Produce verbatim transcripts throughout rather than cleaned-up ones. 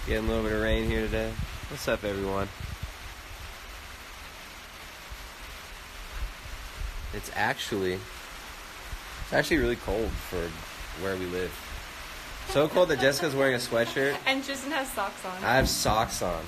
Getting a little bit of rain here today. What's up, everyone? It's actually, it's actually really cold for where we live. So cold that Jessica's wearing a sweatshirt. And Tristan has socks on. I have socks on.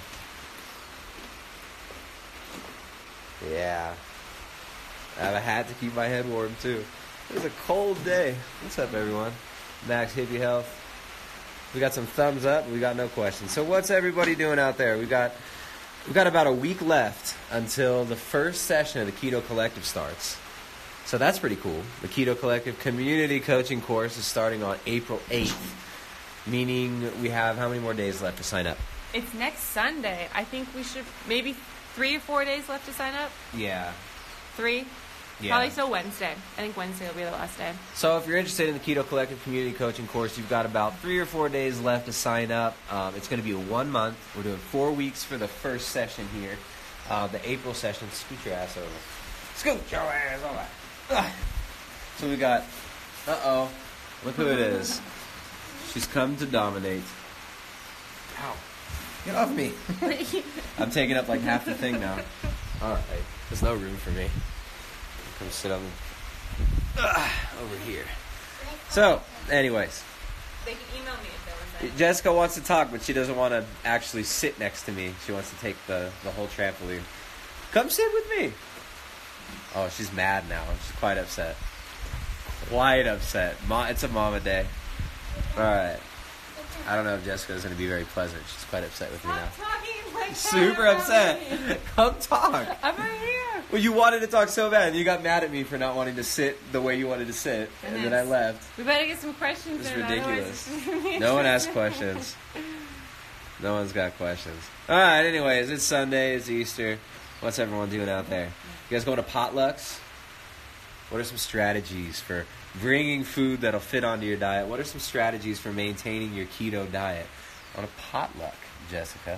Yeah. I have a hat to keep my head warm, too. It's a cold day. What's up, everyone? Max Hippie Health. We got some thumbs up. We got no questions. So what's everybody doing out there? We got we got about a week left until the first session of the Keto Collective starts. So that's pretty cool. The Keto Collective community coaching course is starting on April eighth, meaning we have how many more days left to sign up? It's next Sunday. I think we should maybe three or four days left to sign up. Yeah. Three? Yeah. Probably still Wednesday. I think Wednesday will be the last day. So if you're interested in the Keto Collective community coaching course, you've got about three or four days left to sign up. Um, it's going to be a one month. We're doing four weeks for the first session here. Uh, the April session. Scoot your ass over. Scoot your ass over. Ugh. So we got, uh-oh, look who it is. She's come to dominate. Ow. Get off me. I'm taking up like half the thing now. All right. There's no room for me. Come sit on uh, over here. So, anyways. They can email me if they want to. Jessica wants to talk, but she doesn't want to actually sit next to me. She wants to take the, the whole trampoline. Come sit with me. Oh, she's mad now. She's quite upset. Quite upset. Ma- it's a mama day. All right. I don't know if Jessica's going to be very pleasant. She's quite upset with me now. Stop talking like that. Super upset. Come talk. I'm right here. Well, you wanted to talk so bad, and you got mad at me for not wanting to sit the way you wanted to sit, and then I left. We better get some questions. It's in, ridiculous. otherwise- No one asks questions. No one's got questions. All right, anyways, it's Sunday. It's Easter. What's everyone doing out there? You guys going to potlucks? What are some strategies for bringing food that'll fit onto your diet? What are some strategies for maintaining your keto diet on a potluck, Jessica?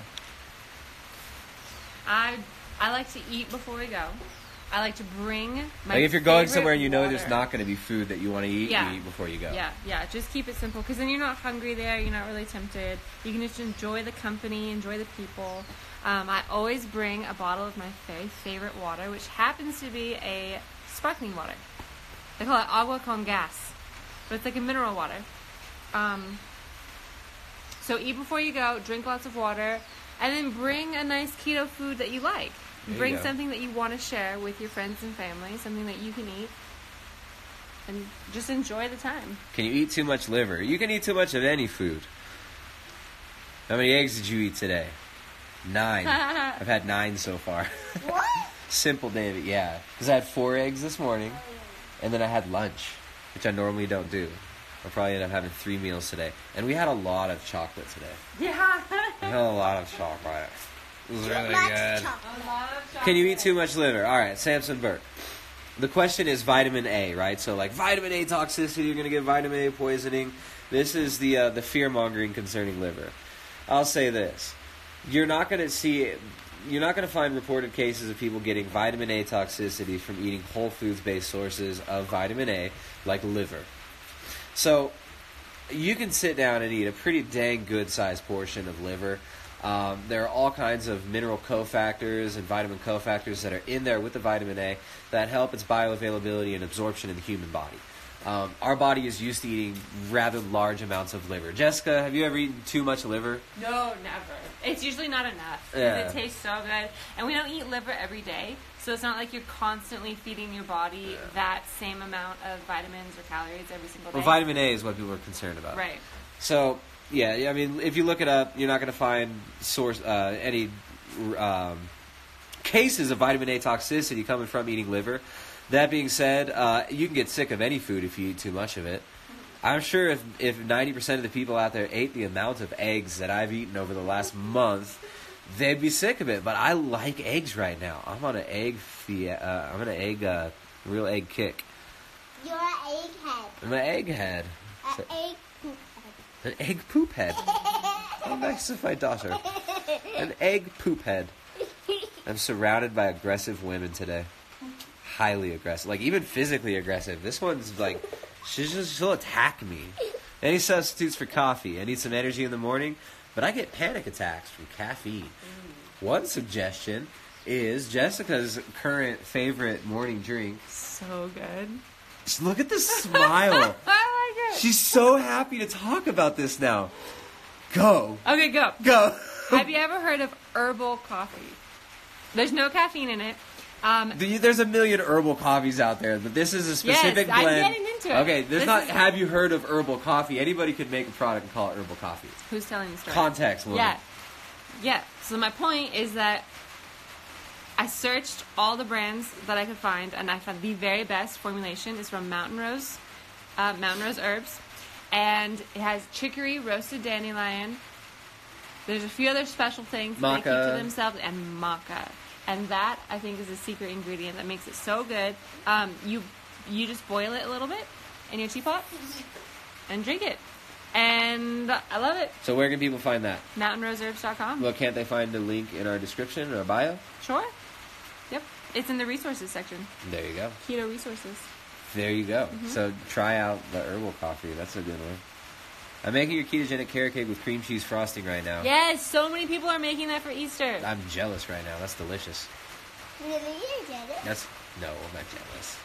I I like to eat before we go. I like to bring my Like if you're going favorite somewhere and you know water. there's not going to be food that you want to eat, Yeah. you eat before you go. Yeah, yeah. Just keep it simple because then you're not hungry there. You're not really tempted. You can just enjoy the company, enjoy the people. Um, I always bring a bottle of my very favorite water, which happens to be a sparkling water. They call it agua con gas, but it's like a mineral water. Um, so eat before you go, drink lots of water, and then bring a nice keto food that you like. There you Bring go. something that you want to share with your friends and family, something that you can eat, and just enjoy the time. Can you eat too much liver? You can eat too much of any food. How many eggs did you eat today? Nine. I've had nine so far. What? Simple, David, yeah. Because I had four eggs this morning, and then I had lunch, which I normally don't do. I'll probably end up having three meals today. And we had a lot of chocolate today. Yeah. We had a lot of chocolate. It was really Lots of good. chocolate. A lot of Can you eat too much liver? All right, Samson Burke. The question is vitamin A, right? So like vitamin A toxicity, you're going to get vitamin A poisoning. This is the uh, the fear-mongering concerning liver. I'll say this. You're not going to see... You're not going to find reported cases of people getting vitamin A toxicity from eating whole foods-based sources of vitamin A, like liver. So you can sit down and eat a pretty dang good-sized portion of liver. Um, there are all kinds of mineral cofactors and vitamin cofactors that are in there with the vitamin A that help its bioavailability and absorption in the human body. Um, our body is used to eating rather large amounts of liver. Jessica, have you ever eaten too much liver? No, never. It's usually not enough. 'Cause Yeah. It tastes so good. And we don't eat liver every day, so it's not like you're constantly feeding your body Yeah. that same amount of vitamins or calories every single day. Well, vitamin A is what people are concerned about. Right. So, yeah, I mean, if you look it up, you're not going to find source uh, any um, cases of vitamin A toxicity coming from eating liver. That being said, uh, you can get sick of any food if you eat too much of it. I'm sure if, if ninety percent of the people out there ate the amount of eggs that I've eaten over the last month, they'd be sick of it. But I like eggs right now. I'm on an egg fie- uh, I'm on an egg, uh, real egg kick. You're an egghead. I'm an egghead. An egg poop An egg poop head. How nice of my daughter. An egg poop head. I'm surrounded by aggressive women today. Highly aggressive. Like, even physically aggressive. This one's like, she's just, she'll attack me. Any substitutes for coffee? I need some energy in the morning. but I get panic attacks from caffeine. One suggestion is Jessica's current favorite morning drink. So good. Just look at the smile. I like it. She's so happy to talk about this now. Go. Okay, go. Go. Have you ever heard of herbal coffee? There's no caffeine in it. Um, There's a million herbal coffees out there, but this is a specific yes, blend. I'm getting into it. Okay, there's This not. is- Have you heard of herbal coffee? Anybody could make a product and call it herbal coffee. who's telling the story? Context, woman. Yeah. Yeah. So my point is that I searched all the brands that I could find, and I found the very best formulation is from Mountain Rose, uh, Mountain Rose Herbs, and it has chicory, roasted dandelion. There's a few other special things that they keep Maca. to themselves, and maca. And that, I think, is a secret ingredient that makes it so good. Um, you you just boil it a little bit in your teapot and drink it. And I love it. So where can people find that? mountain rose herbs dot com. Well, can't they find the link in our description or bio? Sure. Yep. It's in the resources section. There you go. Keto resources. There you go. Mm-hmm. So try out the herbal coffee. That's a good one. I'm making your ketogenic carrot cake with cream cheese frosting right now. Yes, so many people are making that for Easter. I'm jealous right now. That's delicious. Really, you did it? That's no, I'm not jealous.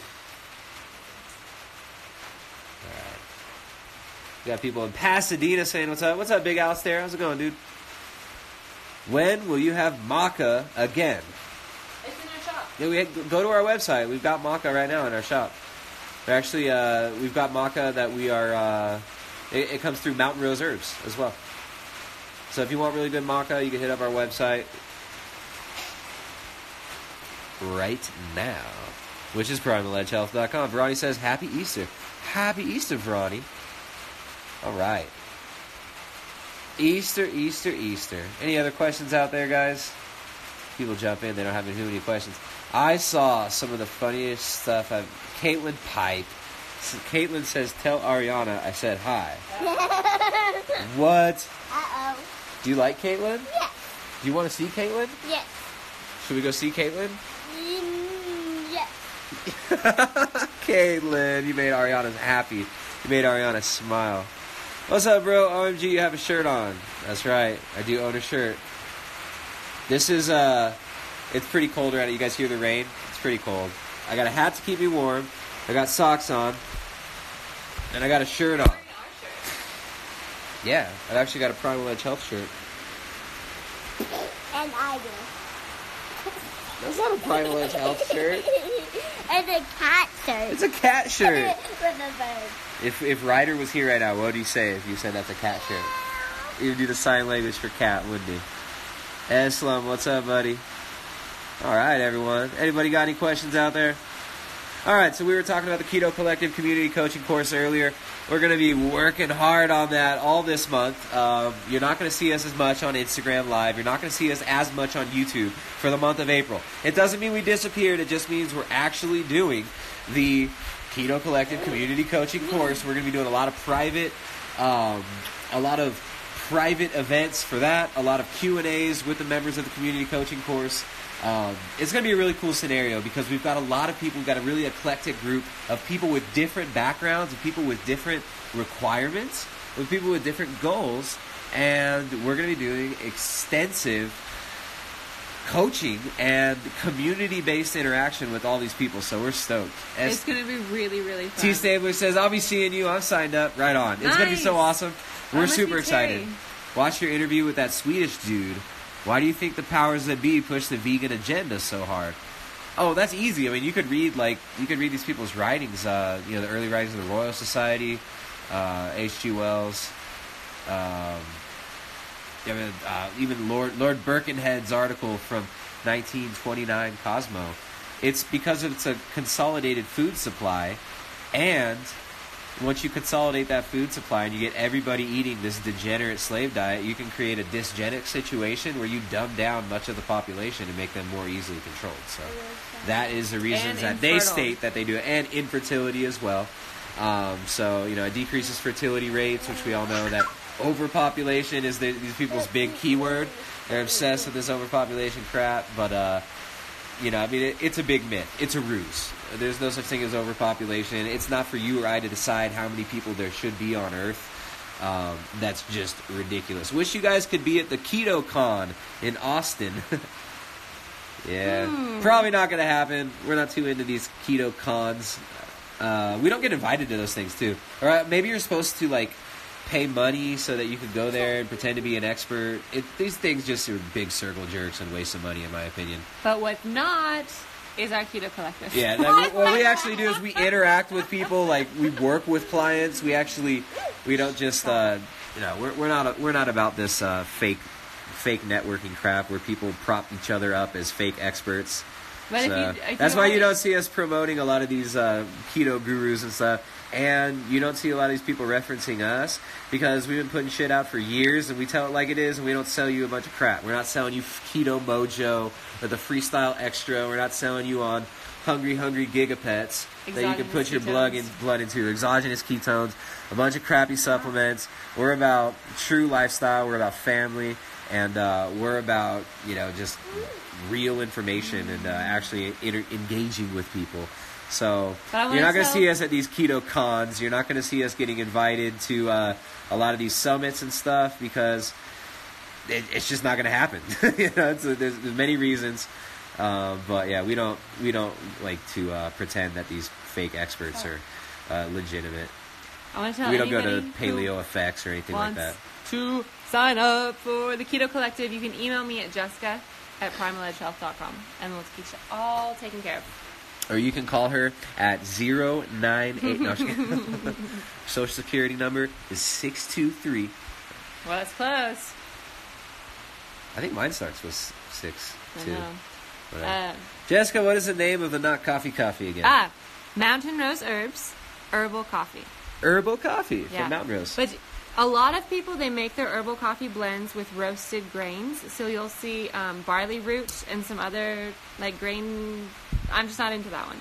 All right. We got people in Pasadena saying what's up. What's up, Big Alistair? How's it going, dude? When will you have maca again? It's in our shop. Yeah, we had, go to our website. We've got maca right now in our shop. They're actually, uh, we've got maca that we are. Uh, it, it comes through Mountain Rose Herbs as well. So if you want really good maca, you can hit up our website right now, which is primal edge health dot com. Verani says, "Happy Easter, Happy Easter, Verani." All right, Easter, Easter, Easter. Any other questions out there, guys? People jump in; they don't have too many questions. I saw some of the funniest stuff. I've, Caitlin Pipe. Caitlin says, "Tell Ariana I said hi." What? Uh-oh. Do you like Caitlin? Yes. Do you want to see Caitlin? Yes. Should we go see Caitlin? Mm, yes. Caitlin, you made Ariana happy. You made Ariana smile. What's up, bro? O M G, you have a shirt on. That's right. I do own a shirt. This is, uh, it's pretty cold around. You guys hear the rain? It's pretty cold. I got a hat to keep me warm. I got socks on. And I got a shirt on. Yeah, I've actually got a Primal Edge Health shirt. And I do. That's not a Primal Edge Health shirt. It's a cat shirt. It's a cat shirt. With a bird. If if Ryder was here right now, what would he say if you said that's a cat shirt? He would do the sign language for cat, wouldn't he? Eslam, what's up, buddy? All right, everyone. Anybody got any questions out there? All right, so we were talking about the Keto Collective Community Coaching course earlier. We're going to be working hard on that all this month. Um, you're not going to see us as much on Instagram Live. You're not going to see us as much on YouTube for the month of April. It doesn't mean we disappeared. It just means we're actually doing the Keto Collective Community Coaching course. We're going to be doing a lot of private, um, a lot of private events for that. A lot of Q and A's with the members of the Community Coaching course. Um, it's going to be a really cool scenario because we've got a lot of people, we've got a really eclectic group of people with different backgrounds, of people with different requirements, with people with different goals, and we're going to be doing extensive coaching and community-based interaction with all these people, so we're stoked. As It's going to be really, really fun. T. Stabler says, "I'll be seeing you. I'm signed up. Right on. It's going to be so Nice. awesome. We're I'm with super you, excited. Terry. Watch your interview with that Swedish dude. Why do you think the powers that be push the vegan agenda so hard?" Oh, that's easy. I mean, you could read like you could read these people's writings. Uh, you know, the early writings of the Royal Society, uh, H G. Wells. Um, I mean, uh, even Lord Lord Birkenhead's article from nineteen twenty-nine Cosmo. It's because it's a consolidated food supply, and once you consolidate that food supply and you get everybody eating this degenerate slave diet, you can create a dysgenic situation where you dumb down much of the population and make them more easily controlled. So that is the reasons And that they infertile. state that they do it, and infertility as well. Um, so, you know, it decreases fertility rates, which we all know that overpopulation is the, these people's big keyword. They're obsessed with this overpopulation crap, but, uh, you know, I mean, it, it's a big myth. It's a ruse. There's no such thing as overpopulation. It's not for you or I to decide how many people there should be on Earth. Um, that's just ridiculous. Wish you guys could be at the Keto Con in Austin. yeah, Hmm. probably not going to happen. We're not too into these keto cons. Uh, we don't get invited to those things too. Or uh, maybe you're supposed to like pay money so that you could go there and pretend to be an expert. It, these things just are big circle jerks and waste of money, in my opinion. But what's not is our keto collective. Yeah, that, what we actually do is we interact with people. Like we work with clients. We actually we don't just uh, you know we're we're not we're not about this uh, fake fake networking crap where people prop each other up as fake experts. But So, if you, if that's you why want- you don't see us promoting a lot of these uh, keto gurus and stuff. And you don't see a lot of these people referencing us because we've been putting shit out for years and we tell it like it is and we don't sell you a bunch of crap. We're not selling you Keto Mojo or the Freestyle Extra. We're not selling you on Hungry Hungry Gigapets that you can Exogenous put your blood, in, ketones. blood into. Exogenous ketones, a bunch of crappy supplements. We're about true lifestyle. We're about family. And uh, we're about, you know, just real information and uh, actually inter- engaging with people. So But I wanna you're not going to tell- see us at these keto cons. You're not going to see us getting invited to uh, a lot of these summits and stuff because it, it's just not going to happen. you know, it's, there's, there's many reasons, uh, but yeah, we don't we don't like to uh, pretend that these fake experts are uh, legitimate. I want to tell We don't go to anybody who Paleo Effects or anything like wants that. to sign up for the Keto Collective. You can email me at Jessica at primal edge health dot com and we'll get you all taken care of. Or you can call her at zero nine eight. No, I'm just kidding. Social Security number is six two three. Well, it's close. I think mine starts with six I two. know. Whatever. Uh, Jessica, what is the name of the Not Coffee Coffee again? ah, Mountain Rose Herbs Herbal Coffee. Herbal Coffee Yeah. from Mountain Rose. But a lot of people, they make their herbal coffee blends with roasted grains. So you'll see um, barley root and some other like grain. I'm just not into that one.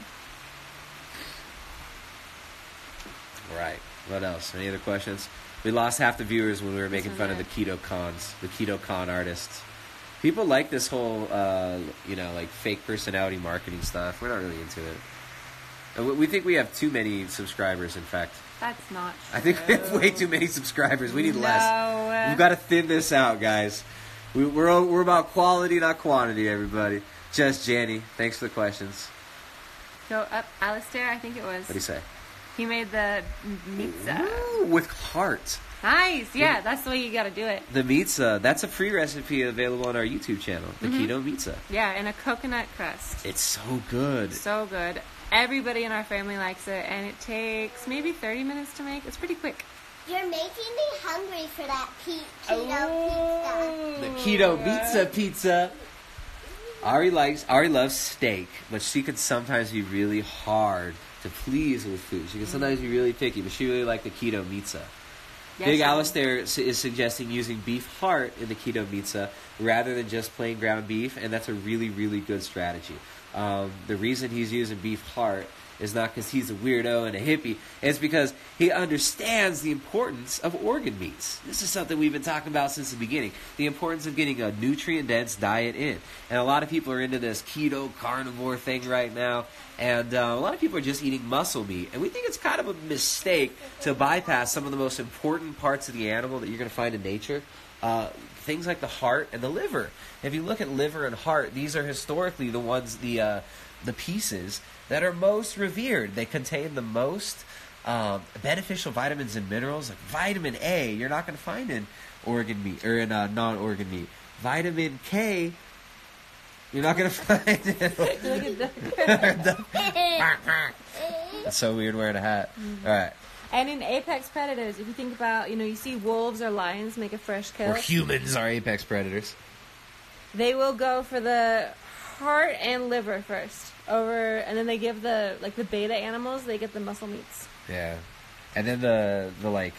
Right. What else? Any other questions? We lost half the viewers when we were making This fun one of the there. keto cons, the keto con artists. People like this whole, uh, you know, like fake personality marketing stuff. We're not really into it. Uh, we- We think we have too many subscribers, in fact. That's not true. I think we have way too many subscribers. We need less. No. We've got to thin this out, guys. We, we're we're about quality, not quantity, everybody. Just Jenny, thanks for the questions. Go up, Alistair, I think it was. What do you say? He made the pizza. Ooh, with heart. Nice. Yeah, that's the way you got to do it. The pizza, that's a free recipe available on our YouTube channel, the Mm-hmm. Keto Pizza. Yeah, and a coconut crust. It's so good. So good. Everybody in our family likes it, and it takes maybe thirty minutes to make. It's pretty quick. You're making me hungry for that pe- keto Oh. The Keto Pizza Pizza. Ari likes, Ari loves steak, but she can sometimes be really hard to please with food. She can sometimes be really picky, but she really liked the Keto Pizza. Yes, Big she- Alistair s- is suggesting using beef heart in the keto pizza rather than just plain ground beef, and that's a really, really good strategy. Um, the reason he's using beef heart is not because he's a weirdo and a hippie. It's because he understands the importance of organ meats. This is something we've been talking about since the beginning. The importance of getting a nutrient-dense diet in. And a lot of people are into this keto carnivore thing right now. And uh, a lot of people are just eating muscle meat. And we think it's kind of a mistake to bypass some of the most important parts of the animal that you're going to find in nature. Uh, things like the heart and the liver. If you look at liver and heart, these are historically the ones, the uh, the pieces that are most revered. They contain the most um, beneficial vitamins and minerals. Like vitamin A, you're not going to find in organ meat or in uh, non-organ meat. Vitamin K, you're not going to find in. That's so weird wearing a hat. All right. And in apex predators, if you think about, you know, you see wolves or lions make a fresh kill. Or humans are apex predators. They will go for the heart and liver first, over, and then they give the like the beta animals. They get the muscle meats. Yeah. And then the the like.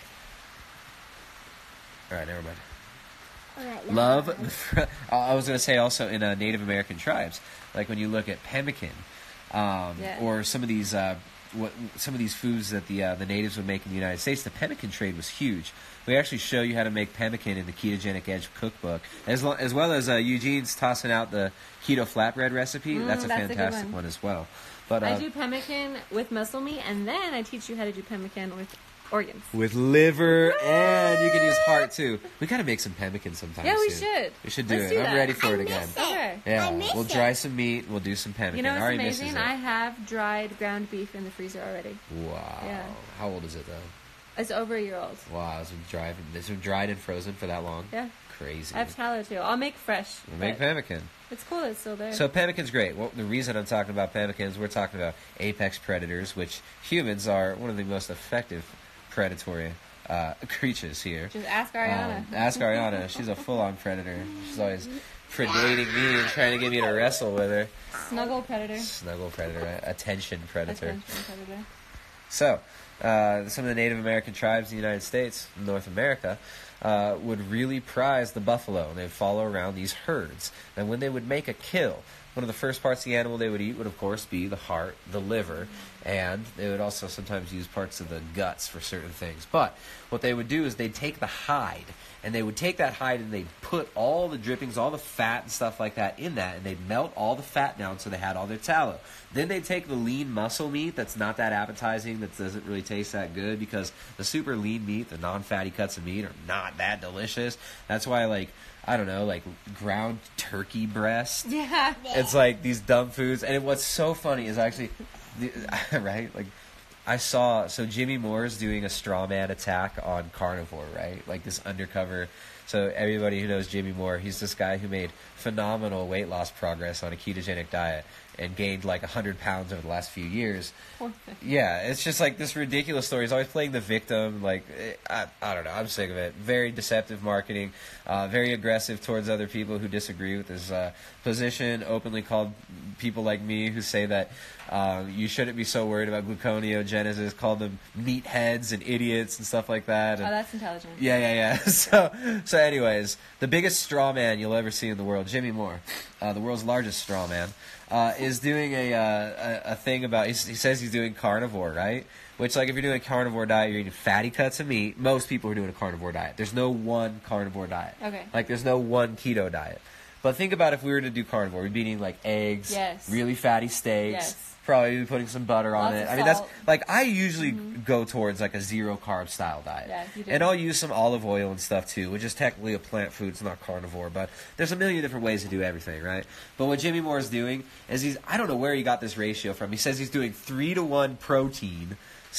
All right, never mind. Alright, Love. The fr- I was going to say also in uh, Native American tribes, like when you look at pemmican, um, Yeah. or some of these uh, what some of these foods that the uh, the natives would make in the United States, the pemmican trade was huge. We actually show you how to make pemmican in the Ketogenic Edge cookbook, as lo- as well as uh, Eugene's tossing out the keto flatbread recipe. Mm, that's a that's a good fantastic one. one as well. But uh, I do pemmican with muscle meat, and then I teach you how to do pemmican with organs. with liver, and you can use heart too. We gotta make some pemmican sometime Yeah, we soon. should. We should do Let's it. do I'm that. ready for I it miss again. it. Okay. Yeah, I miss we'll it. dry some meat. We'll do some pemmican. You know what's Ari misses amazing? it. I have dried ground beef in the freezer already. Wow. Yeah. How old is it though? It's over a year old. Wow, it's been dried. It's been dried and frozen for that long. Yeah. Crazy. I have tallow too. I'll make fresh. We'll make but pemmican. It's cool that it's still there. So pemmican's great. Well, the reason I'm talking about pemmican is we're talking about apex predators, which humans are one of the most effective predatory uh, creatures here. Just ask Ariana. Um, ask Ariana. She's a full-on predator. She's always predating me and trying to get me to wrestle with her. Snuggle predator. Snuggle predator, attention predator. Attention predator. So, uh, some of the Native American tribes in the United States, North America, uh, would really prize the buffalo. They'd follow around these herds. And when they would make a kill, one of the first parts of the animal they would eat would, of course, be the heart, the liver, and they would also sometimes use parts of the guts for certain things. But what they would do is they'd take the hide, and they would take that hide and they'd put all the drippings, all the fat and stuff like that in that, and they'd melt all the fat down so they had all their tallow. Then they'd take the lean muscle meat that's not that appetizing, that doesn't really taste that good, because the super lean meat, the non-fatty cuts of meat, are not that delicious. That's why, like, I don't know, like ground turkey breast. Yeah. It's like these dumb foods. And what's so funny is actually, right? Like, I saw, so Jimmy Moore's doing a straw man attack on carnivore, right? Like this undercover. So everybody who knows Jimmy Moore, he's this guy who made phenomenal weight loss progress on a ketogenic diet and gained like one hundred pounds over the last few years. Poor thing. Yeah, it's just like this ridiculous story. He's always playing the victim. Like, eh, I, I don't know. I'm sick of it. Very deceptive marketing. Uh, very aggressive towards other people who disagree with his uh, position. Openly called people like me who say that um, you shouldn't be so worried about gluconeogenesis. Called them meatheads and idiots and stuff like that. And, Oh, that's intelligent. yeah, yeah, yeah. So, so, anyways, the biggest straw man you'll ever see in the world, Jimmy Moore, uh, the world's largest straw man, uh, is doing a, uh, a a thing about. He says he's doing carnivore, right? Which, like, if you're doing a carnivore diet, you're eating fatty cuts of meat. Most people are doing a carnivore diet. There's no one carnivore diet. Okay. Like, there's no one keto diet. But think about if we were to do carnivore, we'd be eating like eggs, Yes. really fatty steaks. Yes. Probably be putting some butter on Lots it. of I mean, that's salt. like I usually go towards like a zero carb style diet, Yeah, you do. and I'll use some olive oil and stuff too, which is technically a plant food. It's not carnivore, but there's a million different ways to do everything, right? But what Jimmy Moore is doing is he's I don't know where he got this ratio from. He says he's doing three to one protein,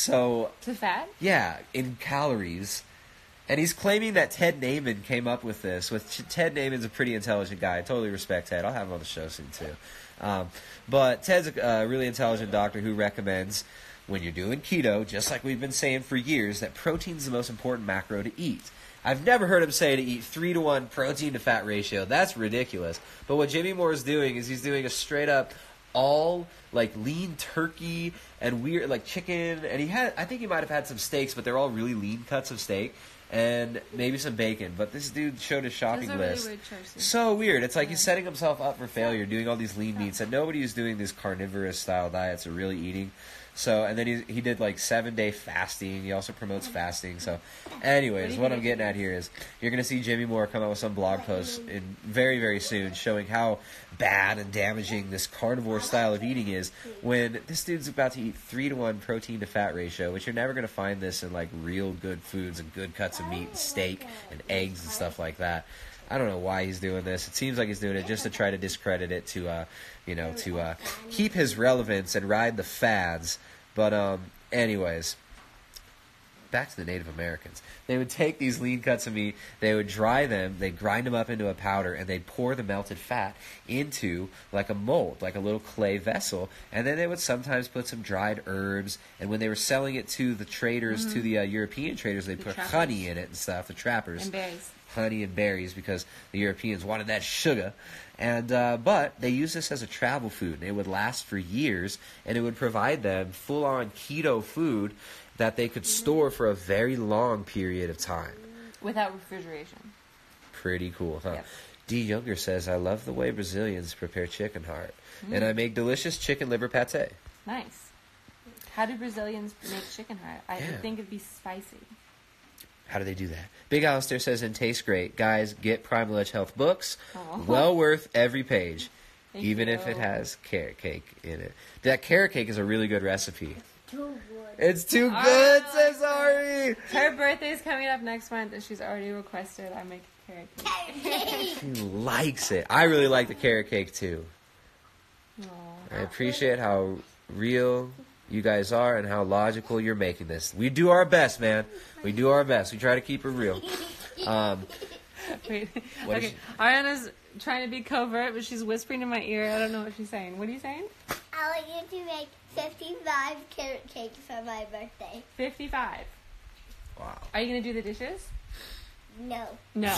so To fat? yeah, in calories. And he's claiming that Ted Naiman came up with this. With Ted Naiman's a pretty intelligent guy. I totally respect Ted. I'll have him on the show soon too. Um, but Ted's a uh, really intelligent doctor who recommends when you're doing keto, just like we've been saying for years, that protein's the most important macro to eat. I've never heard him say to eat three to one protein to fat ratio. That's ridiculous. But what Jimmy Moore is doing is he's doing a straight up all like lean turkey and weird like chicken, and he had I think he might have had some steaks, but they're all really lean cuts of steak. And maybe some bacon, but this dude showed his shopping Those are really list. weird choices. So weird. It's like Yeah. he's setting himself up for failure, doing all these lean meats, and nobody who's doing these carnivorous style diets are really eating. So, and then he he did like seven day fasting. He also promotes fasting. So, anyways, what I'm getting at here is you're gonna see Jimmy Moore come out with some blog post in very very soon, showing how bad and damaging this carnivore style of eating is. When this dude's about to eat three to one protein to fat ratio, which you're never gonna find this in like real good foods and good cuts of meat and steak and eggs and stuff like that. I don't know why he's doing this. It seems like he's doing it just to try to discredit it, to, uh, you know, to uh, keep his relevance and ride the fads. But, um, anyways, back to the Native Americans. They would take these lean cuts of meat, they would dry them, they'd grind them up into a powder, and they'd pour the melted fat into like a mold, like a little clay vessel, and then they would sometimes put some dried herbs, and when they were selling it to the traders, mm-hmm. to the uh, European traders, they'd The put trappers. honey in it and stuff, the trappers. And berries. Honey and berries, because the Europeans wanted that sugar. And uh, but they used this as a travel food, and it would last for years, and it would provide them full-on keto food that they could store for a very long period of time. Without refrigeration. Pretty cool, huh? Yep. D. Younger says, I love the way Brazilians prepare chicken heart, Mm. and I make delicious chicken liver pate. Nice. How do Brazilians make chicken heart? I Yeah. would think it'd be spicy. How do they do that? Big Alistair says, and tastes great. Guys, get Primal Edge Health books. Aw. Well worth every page, Thank even you. if it has carrot cake in it. That carrot cake is a really good recipe. too good. It's too Oh, good, I says like Ari. Her birthday's coming up next month, and she's already requested I make a carrot cake. Carrot cake. She likes it. I really like the carrot cake too. Aw. I appreciate how real you guys are and how logical you're making this. We do our best, man. We do our best. We try to keep it real. Um, Wait. What is Okay. Ariana's trying to be covert, but she's whispering in my ear. I don't know what she's saying. What are you saying? I want you to make fifty-five carrot cakes for my birthday. fifty-five. wow. Are you going to do the dishes? No. No.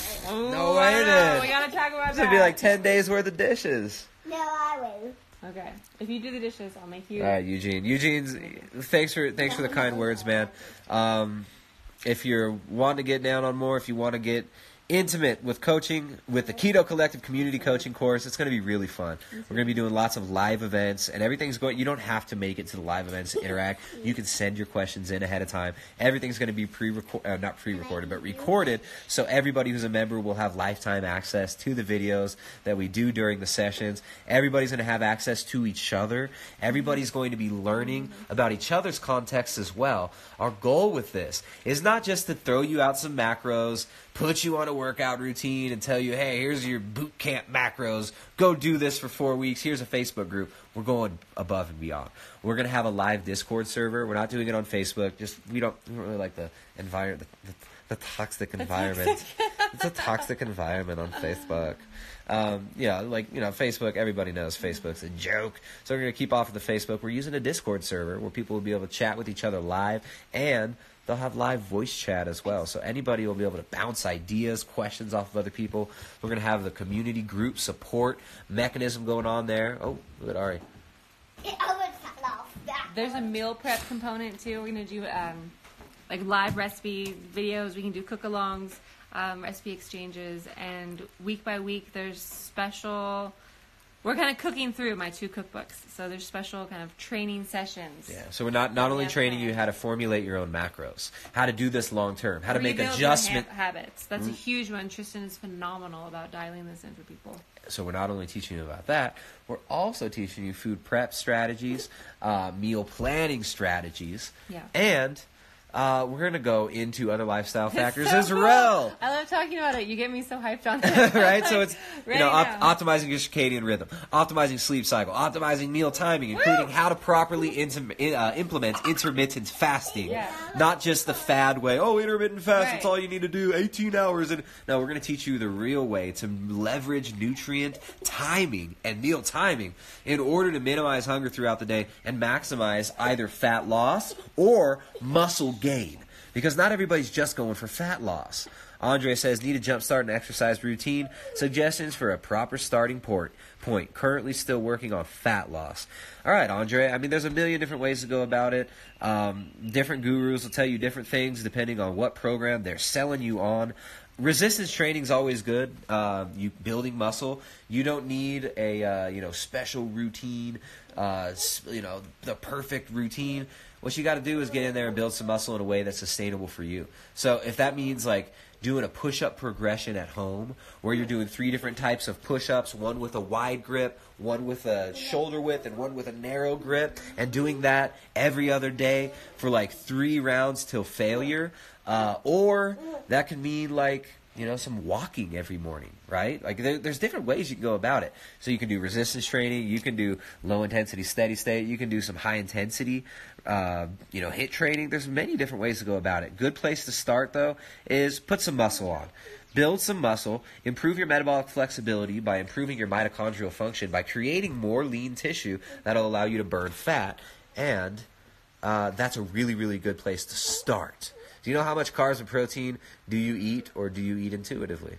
No Ooh, way, I don't know. then. We got to talk about It's that. gonna be like ten days worth of dishes. No, I will. Okay. If you do the dishes, I'll make you. All right, Eugene. Eugene's. Thanks for thanks for the kind words, man. Um, if you're wanting to get down on more, if you want to get intimate with coaching, with the Keto Collective Community Coaching course, it's going to be really fun. We're going to be doing lots of live events, and everything's going. You don't have to make it to the live events to interact. You can send your questions in ahead of time. Everything's going to be pre-record, uh, not pre-recorded, but recorded, so everybody who's a member will have lifetime access to the videos that we do during the sessions. Everybody's going to have access to each other. Everybody's going to be learning about each other's context as well. Our goal with this is not just to throw you out some macros, put you on a workout routine and tell you, hey, here's your boot camp macros. Go do this for four weeks. Here's a Facebook group. We're going above and beyond. We're going to have a live Discord server. We're not doing it on Facebook. Just we don't, we don't really like the environment, the, the, the toxic environment. It's a toxic environment on Facebook. Um, yeah, like, you know, Facebook, everybody knows Facebook's a joke. So we're going to keep off of the Facebook. We're using a Discord server where people will be able to chat with each other live, and they'll have live voice chat as well. So anybody will be able to bounce ideas, questions off of other people. We're going to have the community group support mechanism going on there. Oh, look at Ari. It almost fell off. There's a meal prep component too. We're gonna do um, like live recipe videos. We can do cook-alongs, um, recipe exchanges, and week by week there's special. We're kind of cooking through my two cookbooks, so there's special kind of training sessions. Yeah, so we're not, not only Yeah, training okay. you how to formulate your own macros, how to do this long term, how to make Rebuild your adjustment. ha- habits. That's a huge one. Tristan is phenomenal about dialing this in for people. So we're not only teaching you about that, we're also teaching you food prep strategies, uh, meal planning strategies, Yeah. and uh, we're going to go into other lifestyle factors So as cool. well. I love talking about it. You get me so hyped on it. Right? So it's, you know, Ready op- now. optimizing your circadian rhythm, optimizing sleep cycle, optimizing meal timing, including how to properly inter- uh, implement intermittent fasting. Yeah. Not just the fad way, oh, intermittent fast, Right. that's all you need to do, eighteen hours. And no, we're going to teach you the real way to leverage nutrient timing and meal timing in order to minimize hunger throughout the day and maximize either fat loss or muscle gain. Because not everybody's just going for fat loss. Andre says, need a jump start and exercise routine. Suggestions for a proper starting port, point. Currently still working on fat loss. All right, Andre. I mean, there's a million different ways to go about it. Um, different gurus will tell you different things depending on what program they're selling you on. Resistance training is always good. Uh, you building muscle. You don't need a uh, you know special routine. Uh, you know the perfect routine. What you got to do is get in there and build some muscle in a way that's sustainable for you. So if that means like doing a push-up progression at home where you're doing three different types of push-ups, one with a wide grip, one with a shoulder width, and one with a narrow grip, and doing that every other day for like three rounds till failure, uh, or that can mean like, you know, some walking every morning, right? Like there, there's different ways you can go about it. So you can do resistance training, you can do low intensity steady state, you can do some high intensity, uh, you know, hit training. There's many different ways to go about it. Good place to start though is put some muscle on. Build some muscle, improve your metabolic flexibility by improving your mitochondrial function, by creating more lean tissue that'll allow you to burn fat, and uh, that's a really, really good place to start. Do you know how much carbs and protein do you eat, or do you eat intuitively?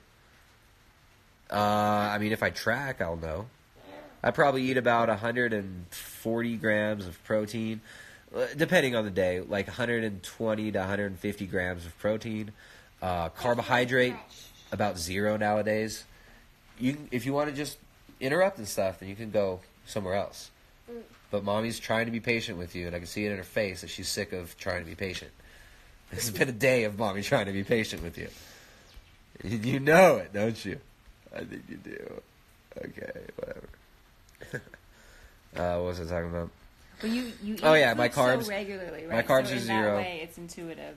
Uh, I mean, if I track, I'll know. I probably eat about one hundred forty grams of protein, uh, depending on the day, like one hundred twenty to one hundred fifty grams of protein. Uh, carbohydrate, about zero nowadays. You, can- if you want to just interrupt and stuff, then you can go somewhere else. But mommy's trying to be patient with you, and I can see it in her face that she's sick of trying to be patient. It's been a day of mommy trying to be patient with you. You know it, don't you? I think you do. Okay, whatever. uh, what was I talking about? But you, you eat Oh, yeah, my food carbs- so regularly, right? my carbs so are in zero. That way, it's intuitive.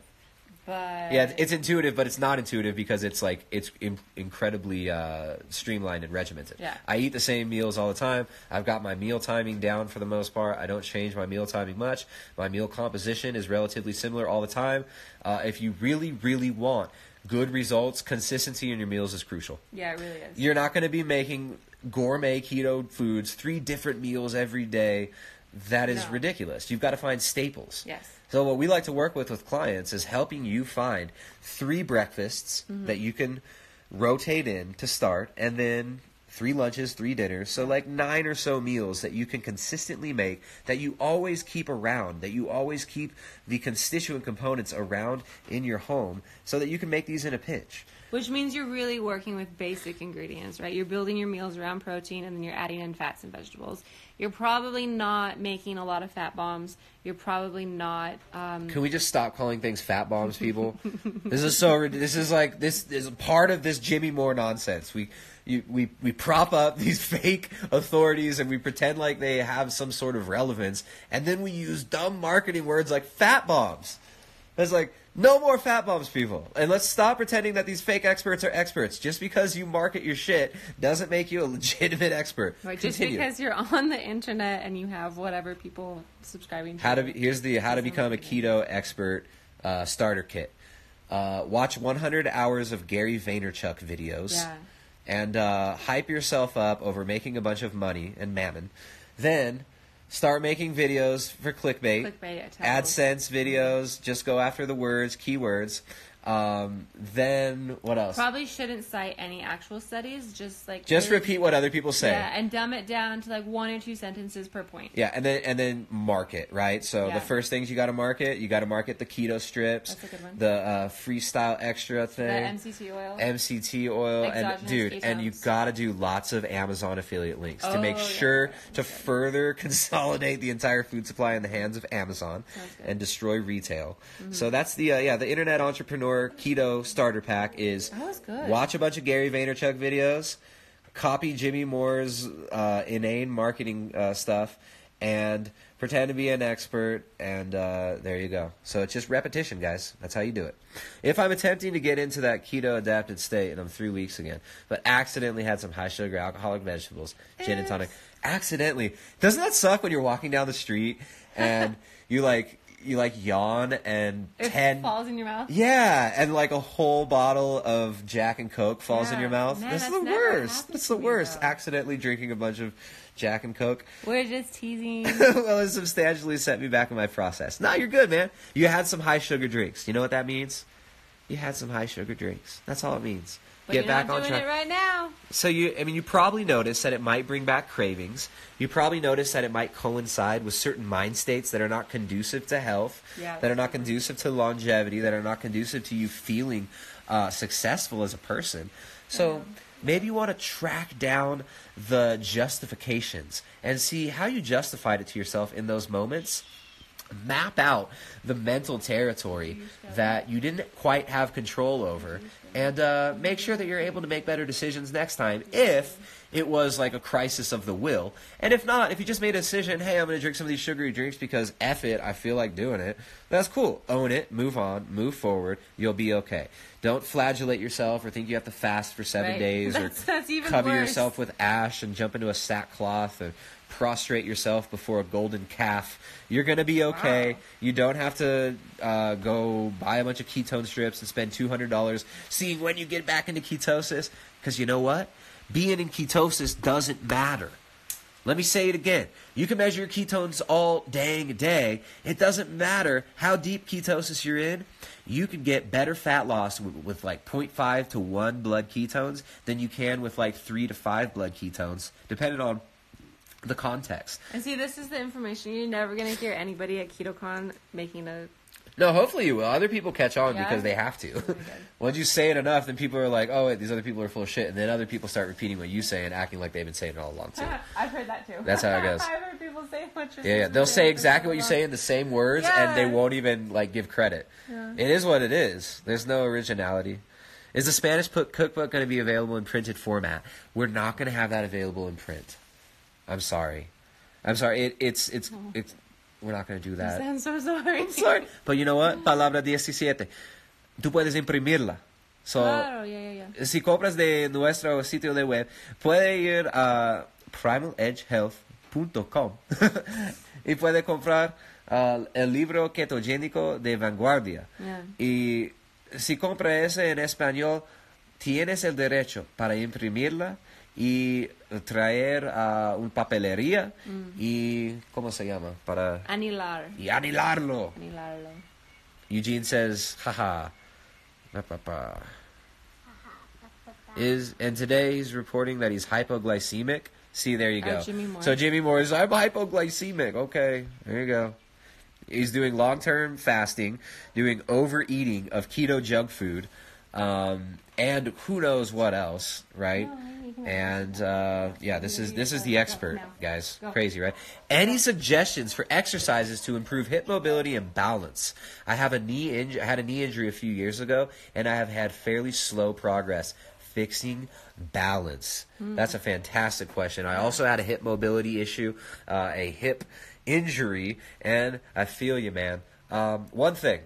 But Yeah, it's intuitive, but it's not intuitive because it's like it's in, incredibly uh, streamlined and regimented. Yeah. I eat the same meals all the time. I've got my meal timing down for the most part. I don't change my meal timing much. My meal composition is relatively similar all the time. Uh, if you really, really want good results, consistency in your meals is crucial. Yeah, it really is. You're not going to be making gourmet keto foods, three different meals every day. That is No. ridiculous. You've got to find staples. Yes. So what we like to work with with clients is helping you find three breakfasts Mm-hmm. that you can rotate in to start, and then three lunches, three dinners. So like nine or so meals that you can consistently make, that you always keep around, that you always keep the constituent components around in your home so that you can make these in a pinch. Which means you're really working with basic ingredients, right? You're building your meals around protein, and then you're adding in fats and vegetables. You're probably not making a lot of fat bombs. You're probably not. Um, Can we just stop calling things fat bombs, people? This is so. rid- This is like this is part of this Jimmy Moore nonsense. We, you, we, we prop up these fake authorities and we pretend like they have some sort of relevance, and then we use dumb marketing words like fat bombs. It's like, no more fat bombs, people. And let's stop pretending that these fake experts are experts. Just because you market your shit doesn't make you a legitimate expert. right, just Continue. because you're on the internet and you have whatever people subscribing to. How to be, here's the how to become a keto expert uh, starter kit. Uh, watch one hundred hours of Gary Vaynerchuk videos, Yeah. and uh, hype yourself up over making a bunch of money and mammon. Then start making videos for clickbait, Clickbait, I tell. AdSense videos. Just go after the words, keywords. Um, then what else? Probably shouldn't cite any actual studies. Just like Just really- repeat what other people say. Yeah, and dumb it down to like one or two sentences per point. Yeah, and then and then market, right? So Yeah. the first things you got to market, you got to market the keto strips, That's a good one. the uh, freestyle extra thing, The M C T oil. M C T oil, and Exogenous dude, and you ketones. got to do lots of Amazon affiliate links to make Oh, yeah. sure to further consolidate the entire food supply in the hands of Amazon Sounds good. and destroy retail. So that's the uh, yeah the Internet Entrepreneur Keto Starter Pack is That was good. watch a bunch of Gary Vaynerchuk videos, copy Jimmy Moore's uh, inane marketing uh, stuff, and pretend to be an expert, and uh, there you go. So it's just repetition, guys. That's how you do it. If I'm attempting to get into that keto adapted state and I'm three weeks again, but accidentally had some high sugar alcoholic vegetables, gin and tonic, accidentally, doesn't that suck when you're walking down the street and you like you like yawn and It ten falls in your mouth. yeah, and like a whole bottle of Jack and Coke falls in Yeah. your mouth. Man, That's that's the never worst. happened That's to the me, worst. though. Accidentally drinking a bunch of Jack and Coke. We're just teasing. Well, it substantially set me back in my process. No, you're good, man. You had some high sugar drinks. You know what that means? You had some high sugar drinks. That's all it means. But Get you're back not on doing track. it right now. So you, I mean, you probably noticed that it might bring back cravings. You probably noticed that it might coincide with certain mind states that are not conducive to health, Yeah, that are that's not true. conducive to longevity, that are not conducive to you feeling uh, successful as a person. So maybe you want to track down the justifications and see how you justified it to yourself in those moments. Map out the mental territory that you didn't quite have control over, and uh, make sure that you're able to make better decisions next time if it was like a crisis of the will. And if not, if you just made a decision, hey, I'm going to drink some of these sugary drinks because F it, I feel like doing it, that's cool. Own it, move on, move forward, you'll be okay. Don't flagellate yourself or think you have to fast for seven Right. days That's- or that's even cover worse. yourself with ash and jump into a sackcloth or prostrate yourself before a golden calf. You're going to be okay. Wow. You don't have to uh, go buy a bunch of ketone strips and spend two hundred dollars seeing when you get back into ketosis. Because you know what? Being in ketosis doesn't matter. Let me say it again. You can measure your ketones all dang day. It doesn't matter how deep ketosis you're in. You can get better fat loss with, with like zero point five to one blood ketones than you can with like three to five blood ketones, depending on the context. And see, this is the information you're never going to hear anybody at KetoCon making a. No, hopefully you will. Other people catch on Yeah? because they have to. good. Once you say it enough, then people are like, oh, wait, these other people are full of shit. And then other people start repeating what you say and acting like they've been saying it all along, too. I've heard that too. That's how it goes. I've heard people say what you're Yeah, yeah. They'll say exactly what you say in the same words, and they Yeah. won't even, like, give credit. Yeah. It is what it is. There's no originality. Is the Spanish cook- cookbook going to be available in printed format? We're not going to have that available in print. I'm sorry. I'm sorry. It, it's it's it's we're not going to do that. I'm so sorry. Sorry. But you know what? Palabra diecisiete. Tú puedes imprimirla. So, Claro, yeah, yeah, yeah. si compras de nuestro sitio de web, puede ir a primal edge health punto com y puede comprar uh, el libro ketogénico de vanguardia. Yeah. Y si compra ese en español, tienes el derecho para imprimirla y traer a una papelería Mm. y, ¿cómo se llama? Para... Anilar. Y anilarlo. Anilarlo. Eugene says, haha. Ba, ba, ba. Is and today he's reporting that he's hypoglycemic. See, there you Oh, go. Jimmy Moore. So Jimmy Moore is, I'm hypoglycemic. Okay, there you go. He's doing long-term fasting, doing overeating of keto junk food, um, and who knows what else, right? Oh, you can- And uh, yeah, this is this is the expert, Go, now. guys. Go. Crazy, right? Any suggestions for exercises to improve hip mobility and balance? I have a knee inj- I had a knee injury a few years ago, and I have had fairly slow progress fixing balance. That's a fantastic question. I also had a hip mobility issue, uh, a hip injury, and I feel you, man. Um, one thing,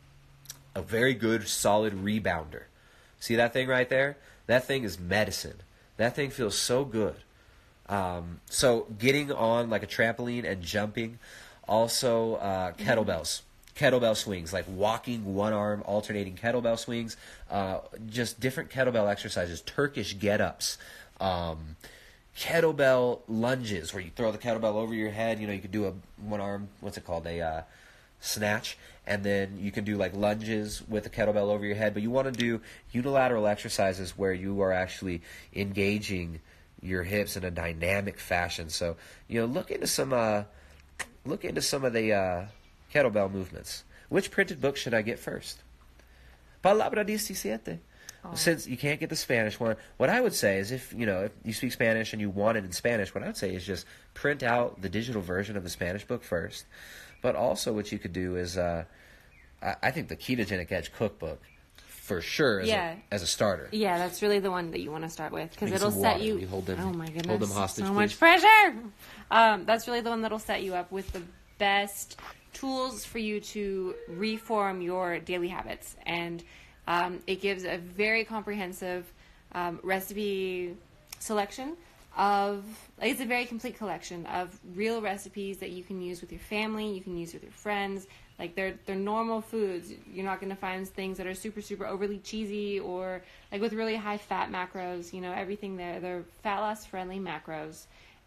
a very good, solid rebounder. See that thing right there? That thing is medicine. That thing feels so good. Um, so getting on like a trampoline and jumping, also uh, kettlebells, kettlebell swings, like walking one arm, alternating kettlebell swings, uh, just different kettlebell exercises, Turkish get-ups, um, kettlebell lunges where you throw the kettlebell over your head. You know, you could do a one arm, what's it called, a uh, snatch, and then you can do like lunges with the kettlebell over your head. But you want to do unilateral exercises where you are actually engaging your hips in a dynamic fashion. So, you know, look into some uh, look into some of the uh, kettlebell movements. Which printed book should I get first? Palabra diecisiete. Oh. Since you can't get the Spanish one, what I would say is if, you know, if you speak Spanish and you want it in Spanish, what I would say is just print out the digital version of the Spanish book first. But also what you could do is, uh, I, I think the Ketogenic Edge cookbook, for sure, as, Yeah. a, as a starter. Yeah, that's really the one that you want to start with because Drink it'll some set water. you. You hold them- oh my goodness! hold them hostage, so please. much pressure. Um, that's really the one that'll set you up with the best tools for you to reform your daily habits, and um, it gives a very comprehensive um, recipe selection of. Like, it's a very complete collection of real recipes that you can use with your family, you can use with your friends. Like they're they're normal foods. You're not going to find things that are super super overly cheesy or like with really high fat macros. You know, everything there. They're fat loss friendly macros,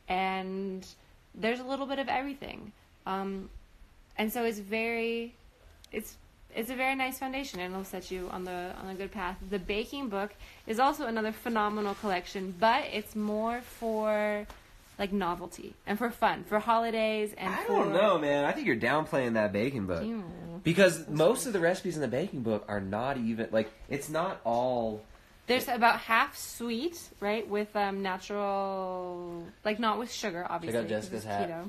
and there's a little bit of everything. Um, and so it's very, it's it's a very nice foundation, and it'll set you on the on a good path. The baking book is also another phenomenal collection, but it's more for like novelty and for fun, for holidays and I for don't know, man. I think you're downplaying that baking book. Ew. Because most of the recipes in the baking book are not even, like, it's not all... There's about half sweet, right, with um, natural, like not with sugar, obviously. 'cause Jessica's it's hat. keto.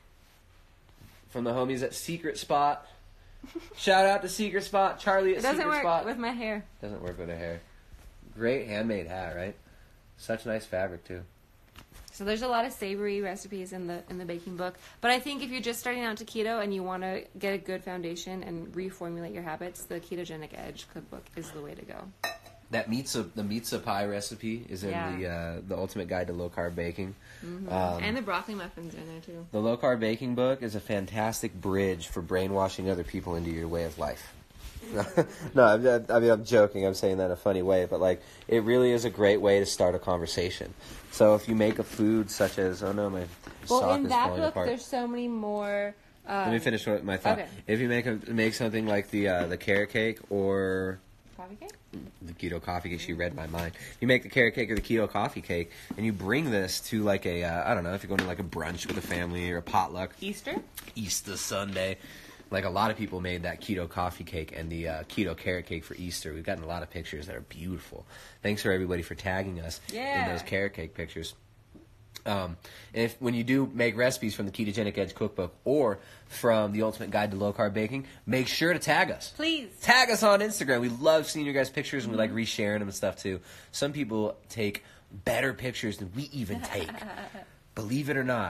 From the homies at Secret Spot. Shout out to Secret Spot. Charlie at It doesn't Secret work Spot. with my hair. Doesn't work with her hair. Great handmade hat, right? Such nice fabric, too. So there's a lot of savory recipes in the in the baking book. But I think if you're just starting out to keto and you want to get a good foundation and reformulate your habits, the Ketogenic Edge cookbook is the way to go. That pizza, the pizza pie recipe is in Yeah. the uh, the Ultimate Guide to Low Carb Baking. Mm-hmm. Um, and the broccoli muffins are in there too. The Low Carb Baking book is a fantastic bridge for brainwashing other people into your way of life. No, I'm, I mean, I'm joking. I'm saying that in a funny way, but like, it really is a great way to start a conversation. So if you make a food such as, oh no, my Well, sock in is that falling book, apart. there's so many more. Uh, Let me finish what- my thought. Okay. If you make a, make something like the uh, the carrot cake or Coffee cake? the keto coffee cake, she read my mind. You make the carrot cake or the keto coffee cake, and you bring this to like a, uh, I don't know, if you're going to like a brunch with a family or a potluck, Easter? Easter Sunday. Like a lot of people made that keto coffee cake and the uh, keto carrot cake for Easter. We've gotten a lot of pictures that are beautiful. Thanks for everybody for tagging us Yeah. in those carrot cake pictures. Um, if when you do make recipes from the Ketogenic Edge cookbook or from the Ultimate Guide to Low Carb Baking, make sure to tag us. Please. Tag us on Instagram. We love seeing your guys' pictures, and we like resharing them and stuff too. Some people take better pictures than we even take. Believe it or not.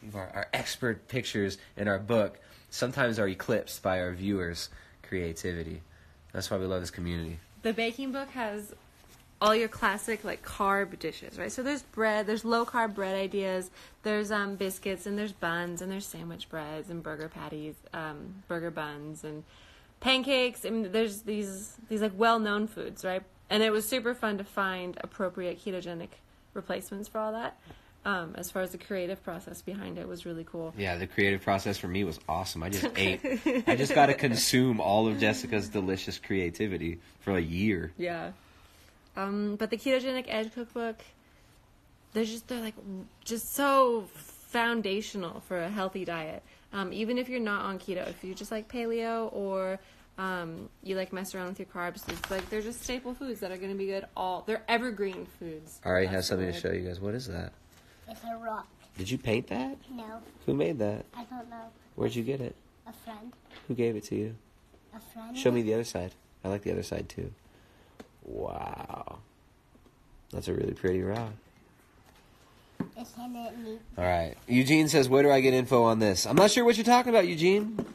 our, our expert pictures in our book sometimes are eclipsed by our viewers' creativity. That's why we love this community. The baking book has all your classic like carb dishes, right? So there's bread, there's low carb bread ideas, there's um biscuits, and there's buns, and there's sandwich breads and burger patties, um burger buns and pancakes. I mean, there's these these like well known foods, right? And it was super fun to find appropriate ketogenic replacements for all that. Um, as far as the creative process behind it was really cool. Yeah, the creative process for me was awesome. I just ate. I just got to consume all of Jessica's delicious creativity for a year. Yeah. Um, but the Ketogenic Edge cookbook, they're just they're like just so foundational for a healthy diet. Um, even if you're not on keto, if you just like paleo or um, you like mess around with your carbs, it's like they're just staple foods that are going to be good. All they're evergreen foods. I already have something to show you guys. What is that? It's a rock. Did you paint that? No, Who made that? I don't know. Where'd you get it? A friend. Who gave it to you? A friend. Show me the other side. I like the other side too. Wow. That's a really pretty rock. Isn't it neat? All right. Eugene says, where do I get info on this? I'm not sure what you're talking about, Eugene.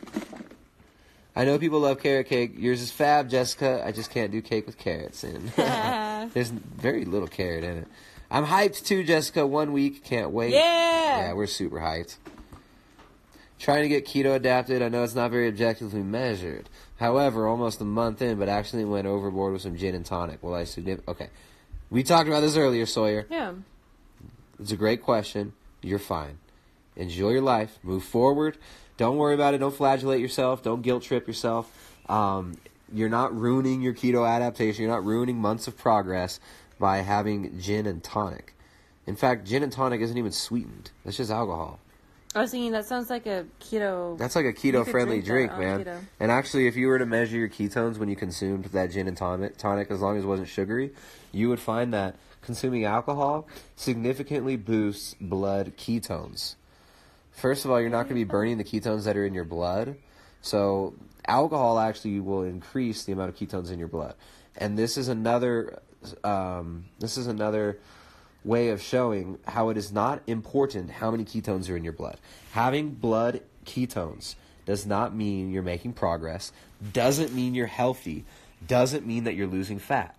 I know people love carrot cake. Yours is fab, Jessica. I just can't do cake with carrots in. There's very little carrot in it. I'm hyped too, Jessica. One week. Can't wait. Yeah. Yeah, we're super hyped. Trying to get keto adapted. I know it's not very objectively measured. However, almost a month in, but actually went overboard with some gin and tonic. Will I significant? Okay. We talked about this earlier, Sawyer. Yeah. It's a great question. You're fine. Enjoy your life. Move forward. Don't worry about it. Don't flagellate yourself. Don't guilt trip yourself. Um, you're not ruining your keto adaptation. You're not ruining months of progress by having gin and tonic. In fact, gin and tonic isn't even sweetened. That's just alcohol. I was thinking that sounds like a keto. That's like a keto-friendly drink, drink man. keto. And actually, if you were to measure your ketones when you consumed that gin and tonic, tonic, as long as it wasn't sugary, you would find that consuming alcohol significantly boosts blood ketones. First of all, you're not going to be burning the ketones that are in your blood. So alcohol actually will increase the amount of ketones in your blood. And this is another um, this is another way of showing how it is not important how many ketones are in your blood. Having blood ketones does not mean you're making progress, doesn't mean you're healthy, doesn't mean that you're losing fat.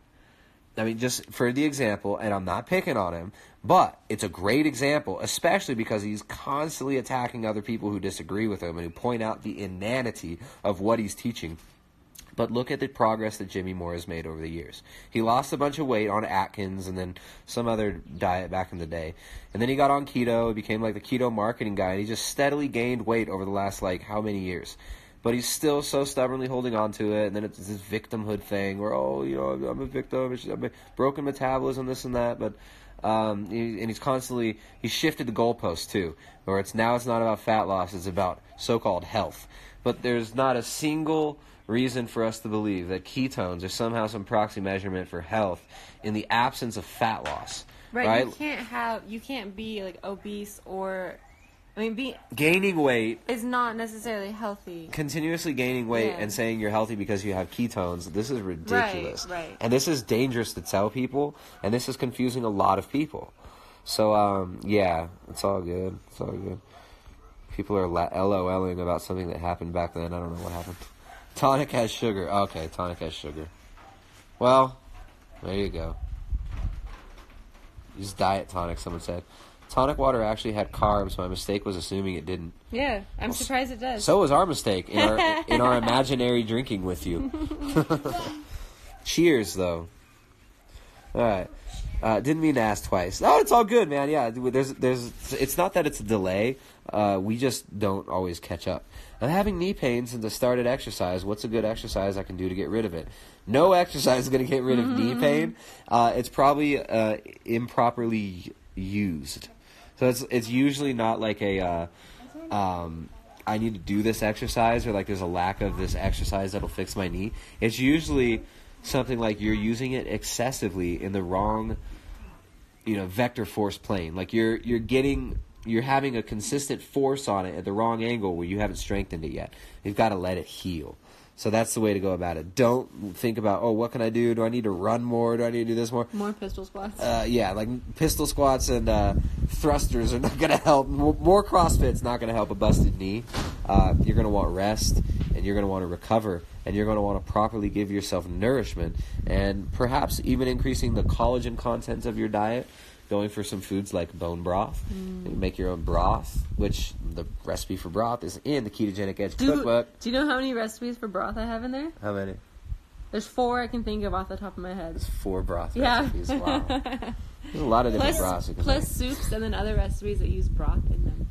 I mean, just for the example, and I'm not picking on him, but it's a great example, especially because he's constantly attacking other people who disagree with him and who point out the inanity of what he's teaching. But look at the progress that Jimmy Moore has made over the years. He lost a bunch of weight on Atkins and then some other diet back in the day. And then he got on keto, he became like the keto marketing guy, and he just steadily gained weight over the last, like, how many years? But he's still so stubbornly holding on to it, and then it's this victimhood thing where, oh, you know, I'm a victim, it's I'm a broken metabolism, this and that. But um, he, and he's constantly, he's shifted the goalposts too, where it's now it's not about fat loss, it's about so-called health. But there's not a single reason for us to believe that ketones are somehow some proxy measurement for health in the absence of fat loss. Right, right? you can't have, you can't be like obese or, I mean, be Gaining weight, is not necessarily healthy. continuously gaining weight Yeah. and saying you're healthy because you have ketones, this is ridiculous. Right, right. And this is dangerous to tell people, and this is confusing a lot of people. So, um, yeah, it's all good. It's all good. People are la- LOLing about something that happened back then. I don't know what happened. Tonic has sugar. Okay, tonic has sugar. Well, there you go. Use diet tonic, someone said. Tonic water actually had carbs. My mistake was assuming it didn't. Yeah, I'm surprised it does. So was our mistake in our in our imaginary drinking with you. Cheers, though. All right. Uh, didn't mean to ask twice. Oh, it's all good, man. Yeah, there's there's. It's not that it's a delay. Uh, we just don't always catch up. I'm having knee pain since I started exercise. What's a good exercise I can do to get rid of it? No exercise is going to get rid of knee pain. Uh, it's probably uh, improperly used. So it's it's usually not like a. Uh, um, I need to do this exercise, or like there's a lack of this exercise that'll fix my knee. It's usually something like you're using it excessively in the wrong, you know, vector force plane. Like you're you're getting you're having a consistent force on it at the wrong angle where you haven't strengthened it yet. You've got to let it heal. So that's the way to go about it. Don't think about, oh, what can I do? Do I need to run more? Do I need to do this more? More pistol squats. Uh, yeah, like pistol squats and uh, thrusters are not going to help. More CrossFit's not going to help a busted knee. Uh, you're going to want rest, and you're going to want to recover, and you're going to want to properly give yourself nourishment, and perhaps even increasing the collagen content of your diet, going for some foods like bone broth. Mm. You make your own broth, which the recipe for broth is in the Ketogenic Edge do, cookbook. Do you know how many recipes for broth I have in there? How many? There's four I can think of off the top of my head. There's four broth Yeah. recipes. Wow. There's a lot of different Plus, broths you can plus make. soups and then other recipes that use broth in them.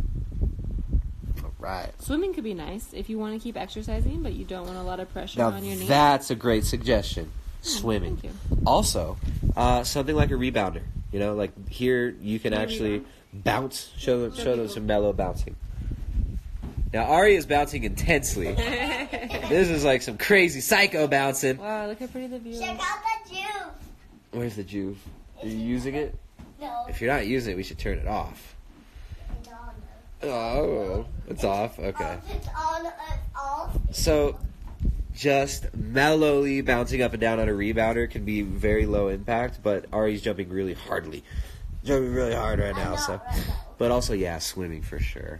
All right. Swimming could be nice if you want to keep exercising, but you don't want a lot of pressure Now on your knee. that's a great suggestion. Swimming. Thank you. Also, uh, something like a rebounder. You know, like here you can Can I actually rebound? bounce. Show them, Show show them people. some mellow bouncing. Now Ari is bouncing intensely. This is like some crazy psycho bouncing. Wow, look how pretty the view is. Check out the juice. Where's the juve? Are you using it? No. If you're not using it, we should turn it off. It's on. Oh, it's off. Okay. Oh, it's on. It's off. So, just mellowly bouncing up and down on a rebounder can be very low impact, but Ari's jumping really hardly. Jumping really hard right now, I'm so. not right now. But also, yeah, swimming for sure.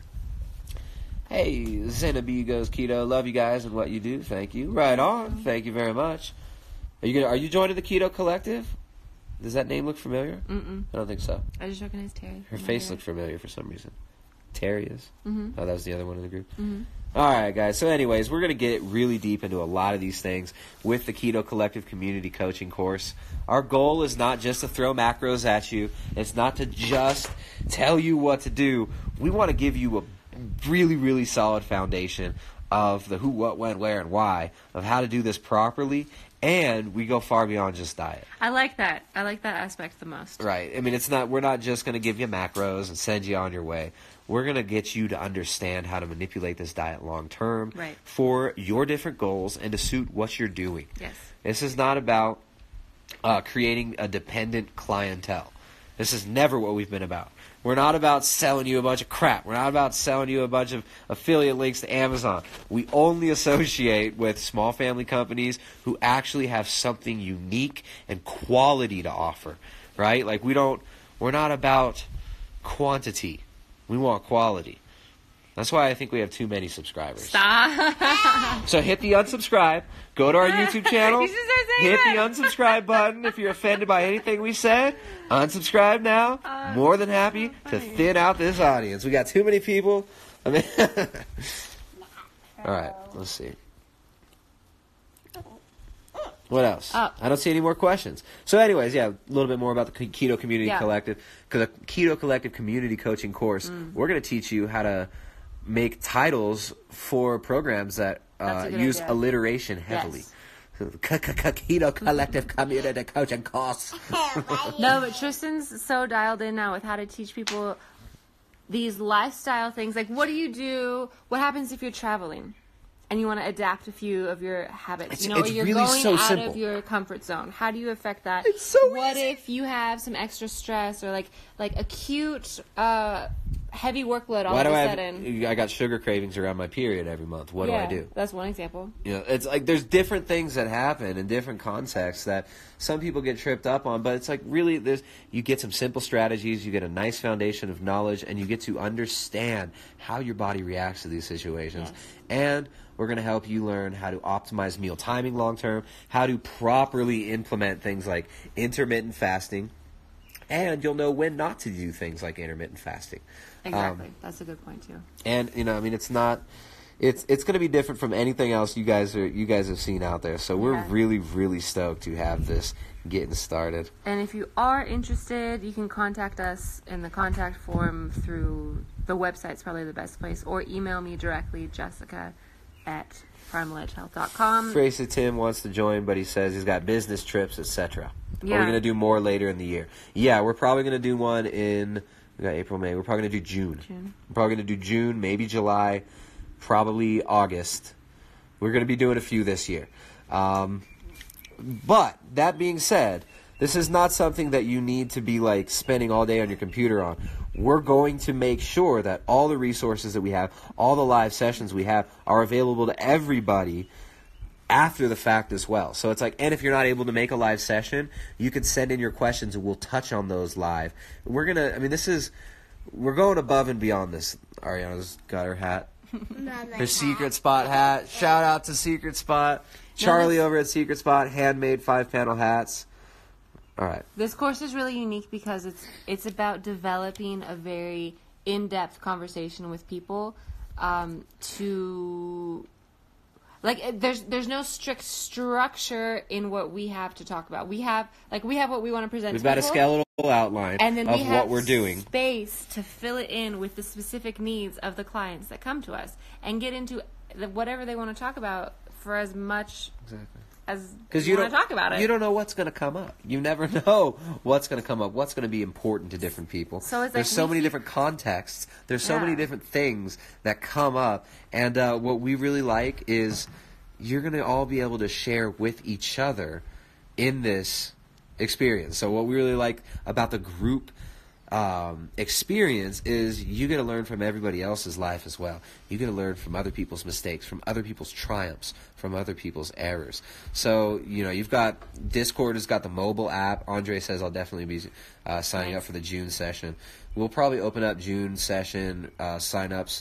Hey, Zenabee goes keto. Love you guys and what you do. Thank you. Right on. Thank you very much. Are you gonna? Are you joining the Keto Collective? Does that name look familiar? Mm-mm. I don't think so. I just recognized Terry. Her face looked familiar for some reason. Terry is. Mm-hmm. Oh, that was the other one in the group. Mm-hmm. All right, guys. So anyways, we're going to get really deep into a lot of these things with the Keto Collective Community Coaching course. Our goal is not just to throw macros at you. It's not to just tell you what to do. We want to give you a really, really solid foundation of the who, what, when, where, and why of how to do this properly. And we go far beyond just diet. I like that. I like that aspect the most. Right. I mean, it's not. We're not just going to give you macros and send you on your way. We're going to get you to understand how to manipulate this diet long term Right. for your different goals and to suit what you're doing. Yes. This is not about uh, creating a dependent clientele. This is never what we've been about. We're not about selling you a bunch of crap. We're not about selling you a bunch of affiliate links to Amazon. We only associate with small family companies who actually have something unique and quality to offer, right? Like we don't, we're not about quantity. We want quality. That's why I think we have too many subscribers. Stop. So hit the unsubscribe. Go to our YouTube channel. You should start saying Hit that. the unsubscribe button if you're offended by anything we said. Unsubscribe now. Uh, More than happy so to funny. thin out this audience. We got too many people. I mean, all right. Let's see. What else? Oh. I don't see any more questions. So, anyways, yeah, a little bit more about the Keto Community Yeah. Collective. Because the Keto Collective Community Coaching course, Mm. we're going to teach you how to make titles for programs that That's uh, a good use idea. alliteration heavily. Yes. So, Keto Collective Community Coaching course. No, but Tristan's so dialed in now with how to teach people these lifestyle things. Like, what do you do? What happens if you're traveling and you want to adapt a few of your habits? It's- you know, it's or you're really going so out simple. of your comfort zone. How do you affect that? It's so What easy. if you have some extra stress or like like acute uh, heavy workload all Why of do a I sudden? have, I got sugar cravings around my period every month. What yeah, do I do? That's one example. You know, it's like there's different things that happen in different contexts that some people get tripped up on, but it's like really there's you get some simple strategies, you get a nice foundation of knowledge, and you get to understand how your body reacts to these situations. Yes. And we're going to help you learn how to optimize meal timing long term, how to properly implement things like intermittent fasting, and you'll know when not to do things like intermittent fasting. Exactly. Um, That's a good point too. and you know, I mean, it's not, it's it's going to be different from anything else you guys are you guys have seen out there. So we're Yeah. really really stoked to have this getting started. And if you are interested, you can contact us in the contact form through the website's probably the best place, or email me directly, Jessica at primal edge health dot com. Tracy Tim wants to join, but he says he's got business trips, et cetera. Are we Yeah. going to do more later in the year? Yeah, we're probably going to do one in we got April, May. We're probably going to do June. June. We're probably going to do June, maybe July, probably August. We're going to be doing a few this year. Um, but that being said, this is not something that you need to be like spending all day on your computer on. We're going to make sure that all the resources that we have, all the live sessions we have, are available to everybody after the fact as well. So it's like, and if you're not able to make a live session, you can send in your questions and we'll touch on those live. We're going to, I mean, this is, we're going above and beyond this. Ariana's got her hat. Her Secret Spot hat. Shout out to Secret Spot. Charlie over at Secret Spot, handmade five-panel hats. All right. This course is really unique because it's it's about developing a very in-depth conversation with people um, to... Like, there's there's no strict structure in what we have to talk about. We have, like, we have what we want to present We've to got people, a skeletal outline and then of we have what we're doing. Space to fill it in with the specific needs of the clients that come to us and get into the, whatever they want to talk about for as much Exactly. as Because you, you want don't to talk about it. You don't know what's going to come up. You never know what's going to come up. What's going to be important to different people. So it's There's like so we many keep- different contexts. There's so Yeah. many different things that come up. And uh, what we really like is you're going to all be able to share with each other in this experience. So what we really like about the group um, experience is you get to learn from everybody else's life as well. You get to learn from other people's mistakes, from other people's triumphs, from other people's errors. So, you know, you've got Discord has got the mobile app. Andre says I'll definitely be uh, signing Nice. up for the June session. We'll probably open up June session uh, sign-ups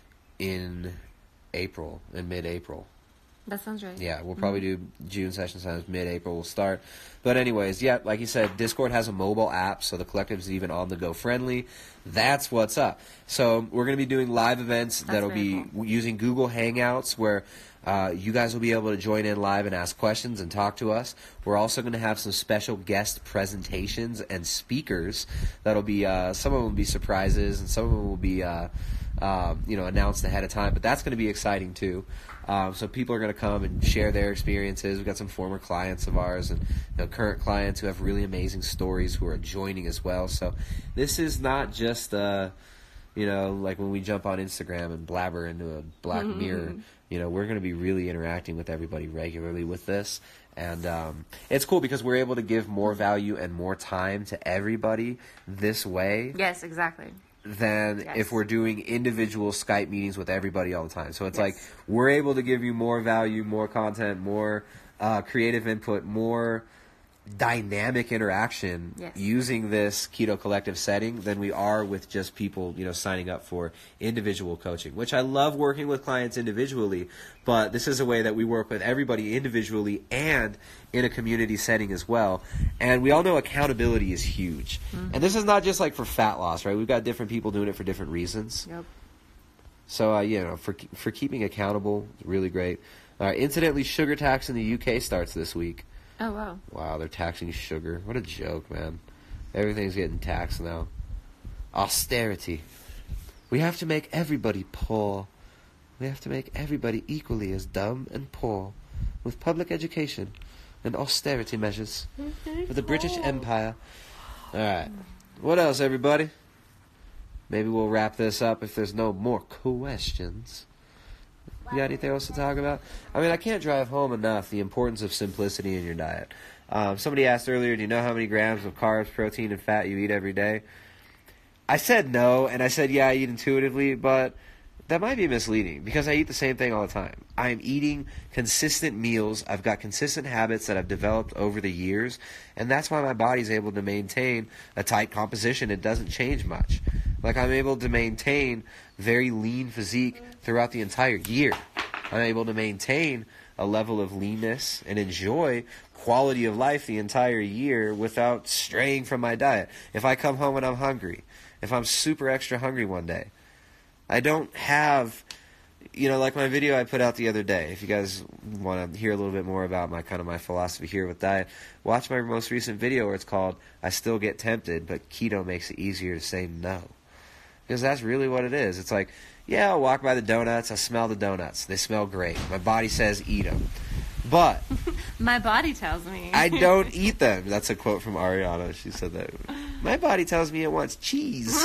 in April, in mid-April. That sounds right. Yeah, we'll probably do June session times mid-April. We'll start. But anyways, yeah, like you said, Discord has a mobile app, so the collective's even on the go friendly. That's what's up. So we're going to be doing live events That's that'll very be cool. w- using Google Hangouts where uh, you guys will be able to join in live and ask questions and talk to us. We're also going to have some special guest presentations and speakers that'll be, uh, some of them will be surprises and some of them will be, uh, uh, you know, announced ahead of time. But that's going to be exciting too. Um, so people are going to come and share their experiences. We've got some former clients of ours and you know, current clients who have really amazing stories who are joining as well. So this is not just, uh, you know, like when we jump on Instagram and blabber into a black mirror. You know, we're going to be really interacting with everybody regularly with this. And um, it's cool because we're able to give more value and more time to everybody this way Yes, exactly. than Yes. if we're doing individual Skype meetings with everybody all the time. So it's Yes. like we're able to give you more value, more content, more uh, creative input, more dynamic interaction Yes. using this Keto Collective setting than we are with just people, you know, signing up for individual coaching, which I love working with clients individually, but this is a way that we work with everybody individually and in a community setting as well. And we all know accountability is huge. And this is not just like for fat loss, right? We've got different people doing it for different reasons. Yep. So, uh, you know, for for keeping accountable, really great. Uh, incidentally, sugar tax in the U K starts this week. Oh, wow. Wow, they're taxing sugar. What a joke, man. Everything's getting taxed now. Austerity. We have to make everybody poor. We have to make everybody equally as dumb and poor with public education and austerity measures for the British Empire. All right. What else, everybody? Maybe we'll wrap this up if there's no more questions. You got anything else to talk about? I mean, I can't drive home enough the importance of simplicity in your diet. Um, somebody asked earlier, do you know how many grams of carbs, protein, and fat you eat every day? I said no, and I said, yeah, I eat intuitively, but that might be misleading because I eat the same thing all the time. I'm eating consistent meals. I've got consistent habits that I've developed over the years, and that's why my body's able to maintain a tight composition. It doesn't change much. Like, I'm able to maintain very lean physique throughout the entire year. I'm able to maintain a level of leanness and enjoy quality of life the entire year without straying from my diet. If I come home and I'm hungry, if I'm super extra hungry one day, I don't have, you know, like my video I put out the other day. If you guys want to hear a little bit more about my kind of my philosophy here with diet, watch my most recent video where it's called I Still Get Tempted, but Keto Makes It Easier to Say No. Because that's really what it is. It's like, yeah, I'll walk by the donuts, I smell the donuts. They smell great. My body says eat them. But My body tells me. I don't eat them. That's a quote from Ariana. She said that. My body tells me it wants cheese.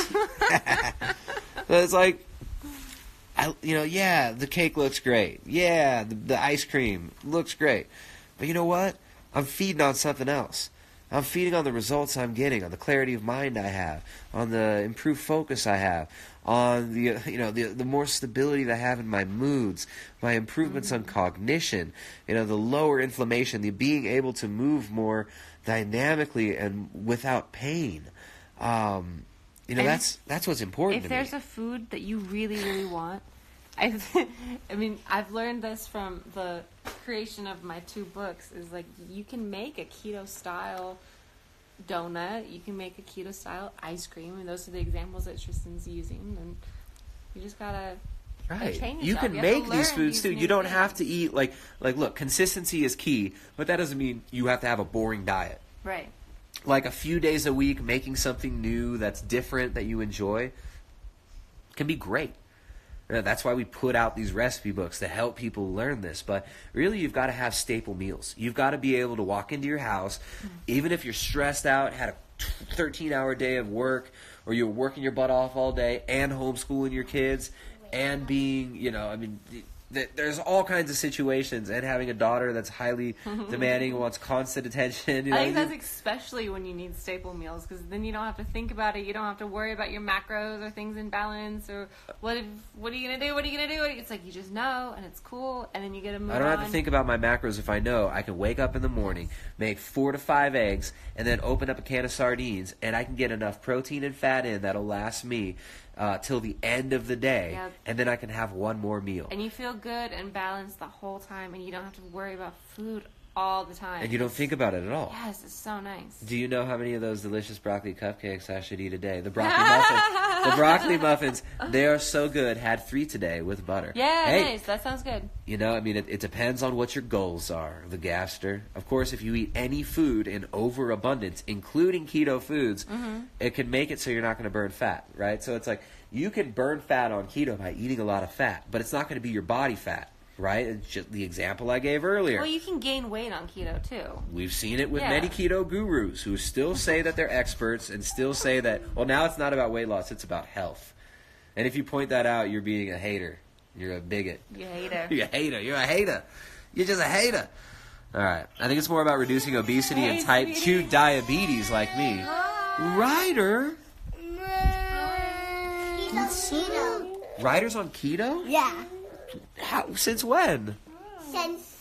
So it's like, I, you know, yeah, the cake looks great. Yeah, the, the ice cream looks great. But you know what? I'm feeding on something else. I'm feeding on the results I'm getting, on the clarity of mind I have, on the improved focus I have, on the you know the the more stability that I have in my moods, my improvements mm-hmm. on cognition, you know, the lower inflammation, the being able to move more dynamically and without pain. Um, you know, and that's that's what's important if to me. If there's a food that you really, really want, I, I mean, I've learned this from the creation of my two books, is like you can make a keto-style donut, you can make a keto-style ice cream, and those are the examples that Tristan's using, and you just gotta right. train yourself. You can you make these foods these too. You don't things. have to eat, like, like, look, consistency is key, but that doesn't mean you have to have a boring diet. Right. Like a few days a week, making something new that's different that you enjoy can be great. That's why we put out these recipe books to help people learn this. But really, you've got to have staple meals. You've got to be able to walk into your house, even if you're stressed out, had a thirteen-hour day of work, or you're working your butt off all day and homeschooling your kids and being, you know, I mean, there's all kinds of situations, and having a daughter that's highly demanding, wants constant attention. You know, I think that's especially when you need staple meals, because then you don't have to think about it. You don't have to worry about your macros or things in balance, or what if, what are you going to do? What are you going to do? It's like you just know, and it's cool, and then you get to move on. I don't have to think about my macros if I know I can wake up in the morning, make four to five eggs, and then open up a can of sardines, and I can get enough protein and fat in that'll last me Uh, till the end of the day, yep. and then I can have one more meal. And you feel good and balanced the whole time, and you don't have to worry about food all the time. And you don't think about it at all. Yes, it's so nice. Do you know how many of those delicious broccoli cupcakes I should eat a day? The broccoli muffins. The broccoli muffins, they are so good. Had three today with butter. Yeah, hey, nice. That sounds good. You know, I mean, it, it depends on what your goals are, the Gaster. Of course, if you eat any food in overabundance, including keto foods, mm-hmm. it can make it so you're not going to burn fat, right? So it's like, you can burn fat on keto by eating a lot of fat, but it's not going to be your body fat, right? It's just the example I gave earlier. Well, you can gain weight on keto, too. We've seen it with yeah. many keto gurus who still say that they're experts and still say that, well, now it's not about weight loss, it's about health. And if you point that out, you're being a hater. You're a bigot. You're a hater. You're a hater. You're a hater. You're just a hater. All right. I think it's more about reducing obesity hey, and type sweetie. two diabetes like me. Ryder? Keto. Ryder's on keto? Yeah. How? Since when? Since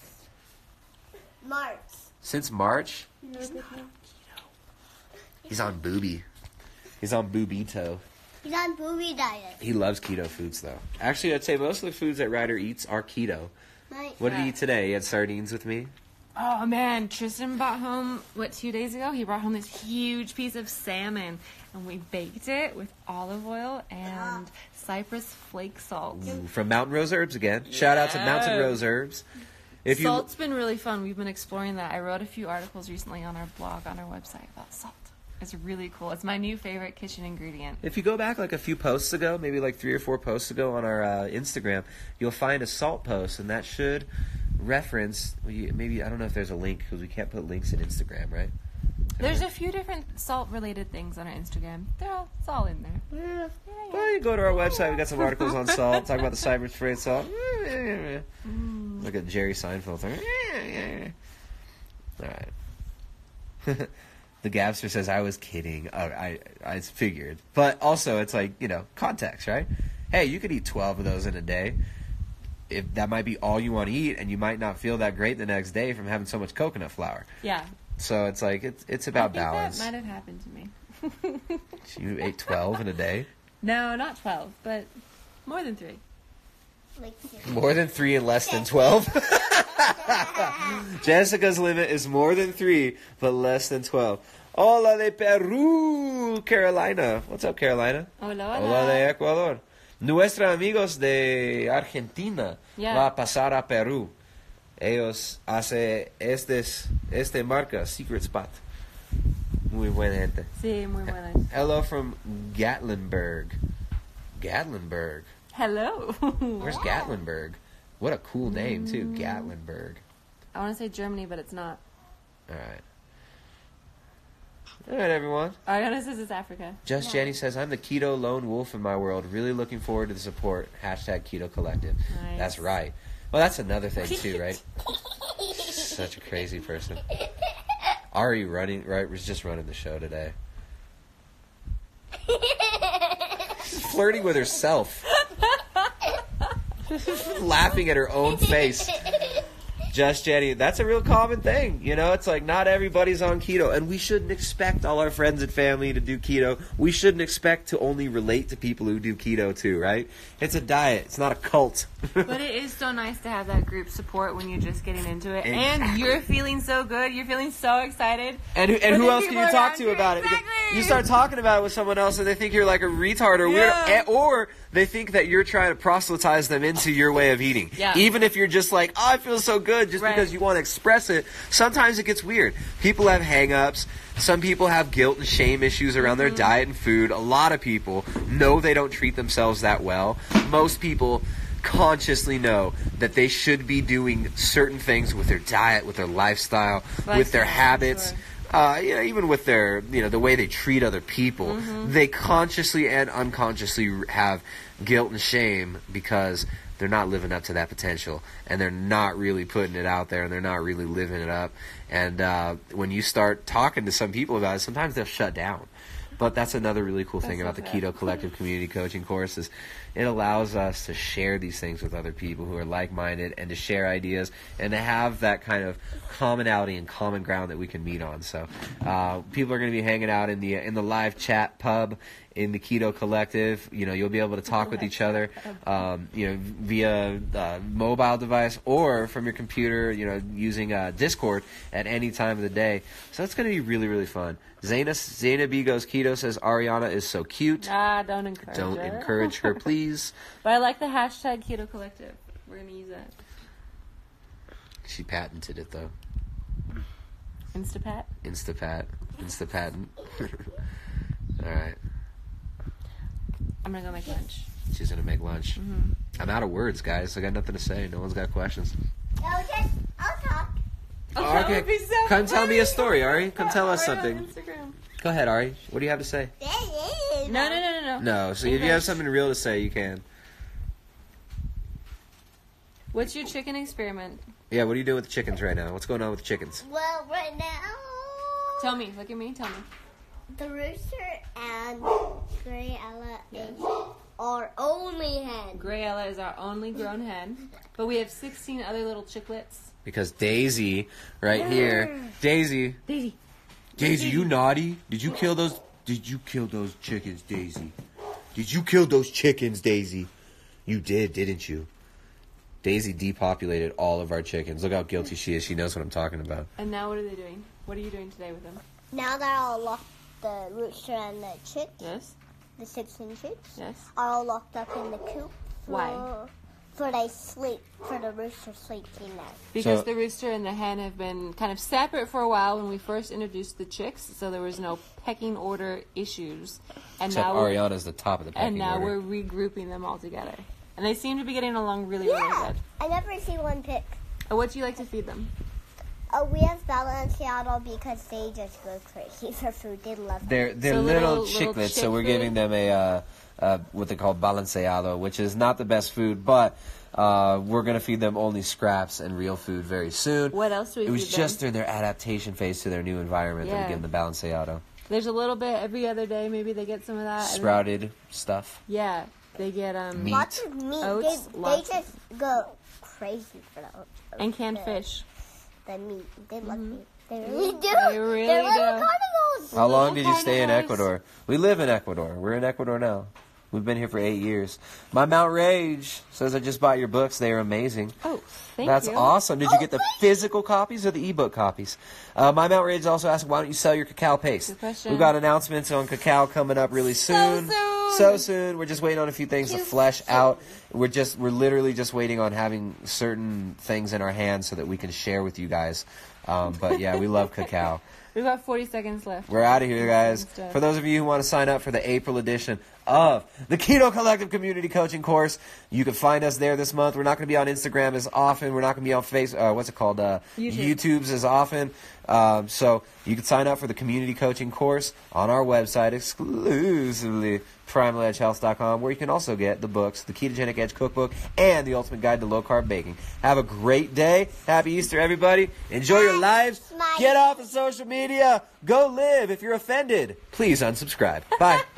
March. Since March? He's not on keto. He's on booby. He's on boobito. He's on booby diet. He loves keto foods, though. Actually, I'd say most of the foods that Ryder eats are keto. Nice. What did he eat today? He had sardines with me? Oh, man. Tristan brought home, what, two days ago? He brought home this huge piece of salmon, and we baked it with olive oil and cypress flake salt. Ooh, from Mountain Rose Herbs again. Shout out to Mountain Rose Herbs. If Salt's been really fun. We've been exploring that. I wrote a few articles recently on our blog, on our website, about salt. It's really cool. It's my new favorite kitchen ingredient. If you go back like a few posts ago, maybe like three or four posts ago on our uh, Instagram, you'll find a salt post, and that should reference, maybe, I don't know if there's a link, because we can't put links in Instagram, right? There's a few different salt-related things on our Instagram. They're all, it's all in there. Yeah. Yeah, yeah. Well, you go to our website, we got some articles on salt, talk about the cyber spray salt. Mm. Look at Jerry Seinfeld. All right. The Gabster says, I was kidding. Oh, I, I figured. But also, it's like, you know, context, right? Hey, you could eat twelve of those in a day. If that might be all you want to eat, and you might not feel that great the next day from having so much coconut flour. Yeah. So it's like, it's it's about I think balance. That might have happened to me. You ate twelve in a day? No, not twelve, but more than three. Like More than three and less than twelve? Jessica's limit is more than three, but less than twelve. Hola de Peru, Carolina. What's up, Carolina? Hola, hola. Hola de Ecuador. Nuestra amigos de Argentina Yeah. va a pasar a Perú. Ellos hace estes, este marca, Secret Spot. Muy buena gente. Sí, muy buena. Hello from Gatlinburg. Gatlinburg. Hello. Where's Gatlinburg? What a cool name, too. Gatlinburg. I want to say Germany, but it's not. All right. All right, everyone. Ariana says it's Africa. Just Jenny says, I'm the keto lone wolf in my world. Really looking forward to the support. Hashtag Keto Collective. Nice. That's right. Well, that's another thing, too, right? Such a crazy person. Ari running, right, was just running the show today. She's flirting with herself. Laughing at her own face. Just Jenny, that's a real common thing. You know, it's like not everybody's on keto, and we shouldn't expect all our friends and family to do keto. We shouldn't expect to only relate to people who do keto too, right? It's a diet. It's not a cult. But it is so nice to have that group support when you're just getting into it. Exactly. And you're feeling so good. You're feeling so excited. And, who- and But who then else can people you talk around to you- about it? Exactly. You start talking about it with someone else and they think you're like a retard or weird, Yeah. or they think that you're trying to proselytize them into your way of eating. Yeah. Even if you're just like, oh, I feel so good, just Right. because you want to express it, sometimes it gets weird. People have hang-ups. Some people have guilt and shame issues around their diet and food. A lot of people know they don't treat themselves that well. Most people consciously know that they should be doing certain things with their diet, with their lifestyle, with their Lifestyle, habits. sure. Uh, you know, even with their, you know, the way they treat other people, Mm-hmm. they consciously and unconsciously have guilt and shame because they're not living up to that potential, and they're not really putting it out there, and they're not really living it up. And uh, when you start talking to some people about it, sometimes they'll shut down. But that's another really cool thing about the okay. Keto Collective Community Coaching course is it allows us to share these things with other people who are like-minded and to share ideas and to have that kind of commonality and common ground that we can meet on. So uh, people are going to be hanging out in the in the live chat pub in the Keto Collective. You know, you'll be able to talk with each other, um, you know, via uh, mobile device or from your computer, you know, using uh, Discord at any time of the day. So it's going to be really, really fun. Zaina, Zaina B goes keto, says Ariana is so cute. Ah, don't encourage Don't her. encourage her, please. But I like the hashtag Keto Collective. We're going to use that. She patented it, though. Instapat. Instapat. Instapatent. All right. I'm going to go make lunch. She's going to make lunch. Mm-hmm. I'm out of words, guys. I got nothing to say. No one's got questions. I'll just, I'll talk. Oh, Oh, that okay. would be so Come tell me a funny. story, Ari. Come tell us Ari on something. Instagram. Go ahead, Ari. What do you have to say? No, no, no, no, no. No. So if you have English. something real to say, you can. What's your chicken experiment? Yeah, what are you doing with the chickens right now? What's going on with the chickens? Well, right now, Tell me. Look at me. Tell me. the rooster and Gray Ella is our only hen. Gray Ella is our only grown hen, but we have sixteen other little chicklets. Because Daisy, right here, Daisy, Daisy. Daisy, you naughty? Did you kill those? Did you kill those chickens, Daisy? Did you kill those chickens, Daisy? You did, didn't you? Daisy depopulated all of our chickens. Look how guilty she is. She knows what I'm talking about. And now what are they doing? What are you doing today with them? Now they're all locked. The rooster and the chick, Yes. the sixteen chicks, Yes. are all locked up in the coop. For, Why? For they sleep. For the rooster sleeping there. Because So- the rooster and the hen have been kind of separate for a while when we first introduced the chicks, so there was no pecking order issues. And Except now we're, Ariana's the top of the pecking and now order. we're regrouping them all together. And they seem to be getting along really, really Yeah, good. I never see one pick. Uh, What do you like to feed them? Oh, we have Balenciaga because they just go crazy for food. They love it. They're they're So little, little- little chicklets, so chick we're food? giving them a uh, uh, what they call balanceado, which is not the best food, but uh, we're gonna feed them only scraps and real food very soon. What else do we It was feed just them? during their adaptation phase to their new environment that Yeah. we give them the balanceado. There's a little bit every other day. Maybe they get some of that. and then- Sprouted stuff. Yeah, they get um Meat. Lots of meat. Oats, they, lots they just go crazy for the oats. and canned the, fish. The meat. They love meat. They really do. They really They're little do. carnivores. How long Little did you stay in carnivores. Ecuador? We live in Ecuador. We're in Ecuador now. We've been here for eight years. My Mount Rage says I just bought your books. They are amazing. Oh, thank That's you. awesome. Did you get the physical copies or the ebook copies? Uh, my Mount Rage also asked, why don't you sell your cacao paste? Good question. We've got announcements on cacao coming up really soon. soon. So soon. We're just waiting on a few things to Too flesh soon. out. We're just we're literally just waiting on having certain things in our hands so that we can share with you guys. Um, but yeah, we love cacao. We've got forty seconds left. We're out of here, guys. Stuff. For those of you who want to sign up for the April edition of the Keto Collective Community Coaching Course, you can find us there this month. We're not going to be on Instagram as often. We're not going to be on face. Uh, what's it called? Uh, YouTube. YouTube's as often. Um, so you can sign up for the Community Coaching Course on our website exclusively, primal edge health dot com, where you can also get the books, the Ketogenic Edge Cookbook, and the Ultimate Guide to Low Carb Baking. Have a great day. Happy Easter, everybody. Enjoy your lives. Smile. Get off of social media. Go live. If you're offended, please unsubscribe. Bye.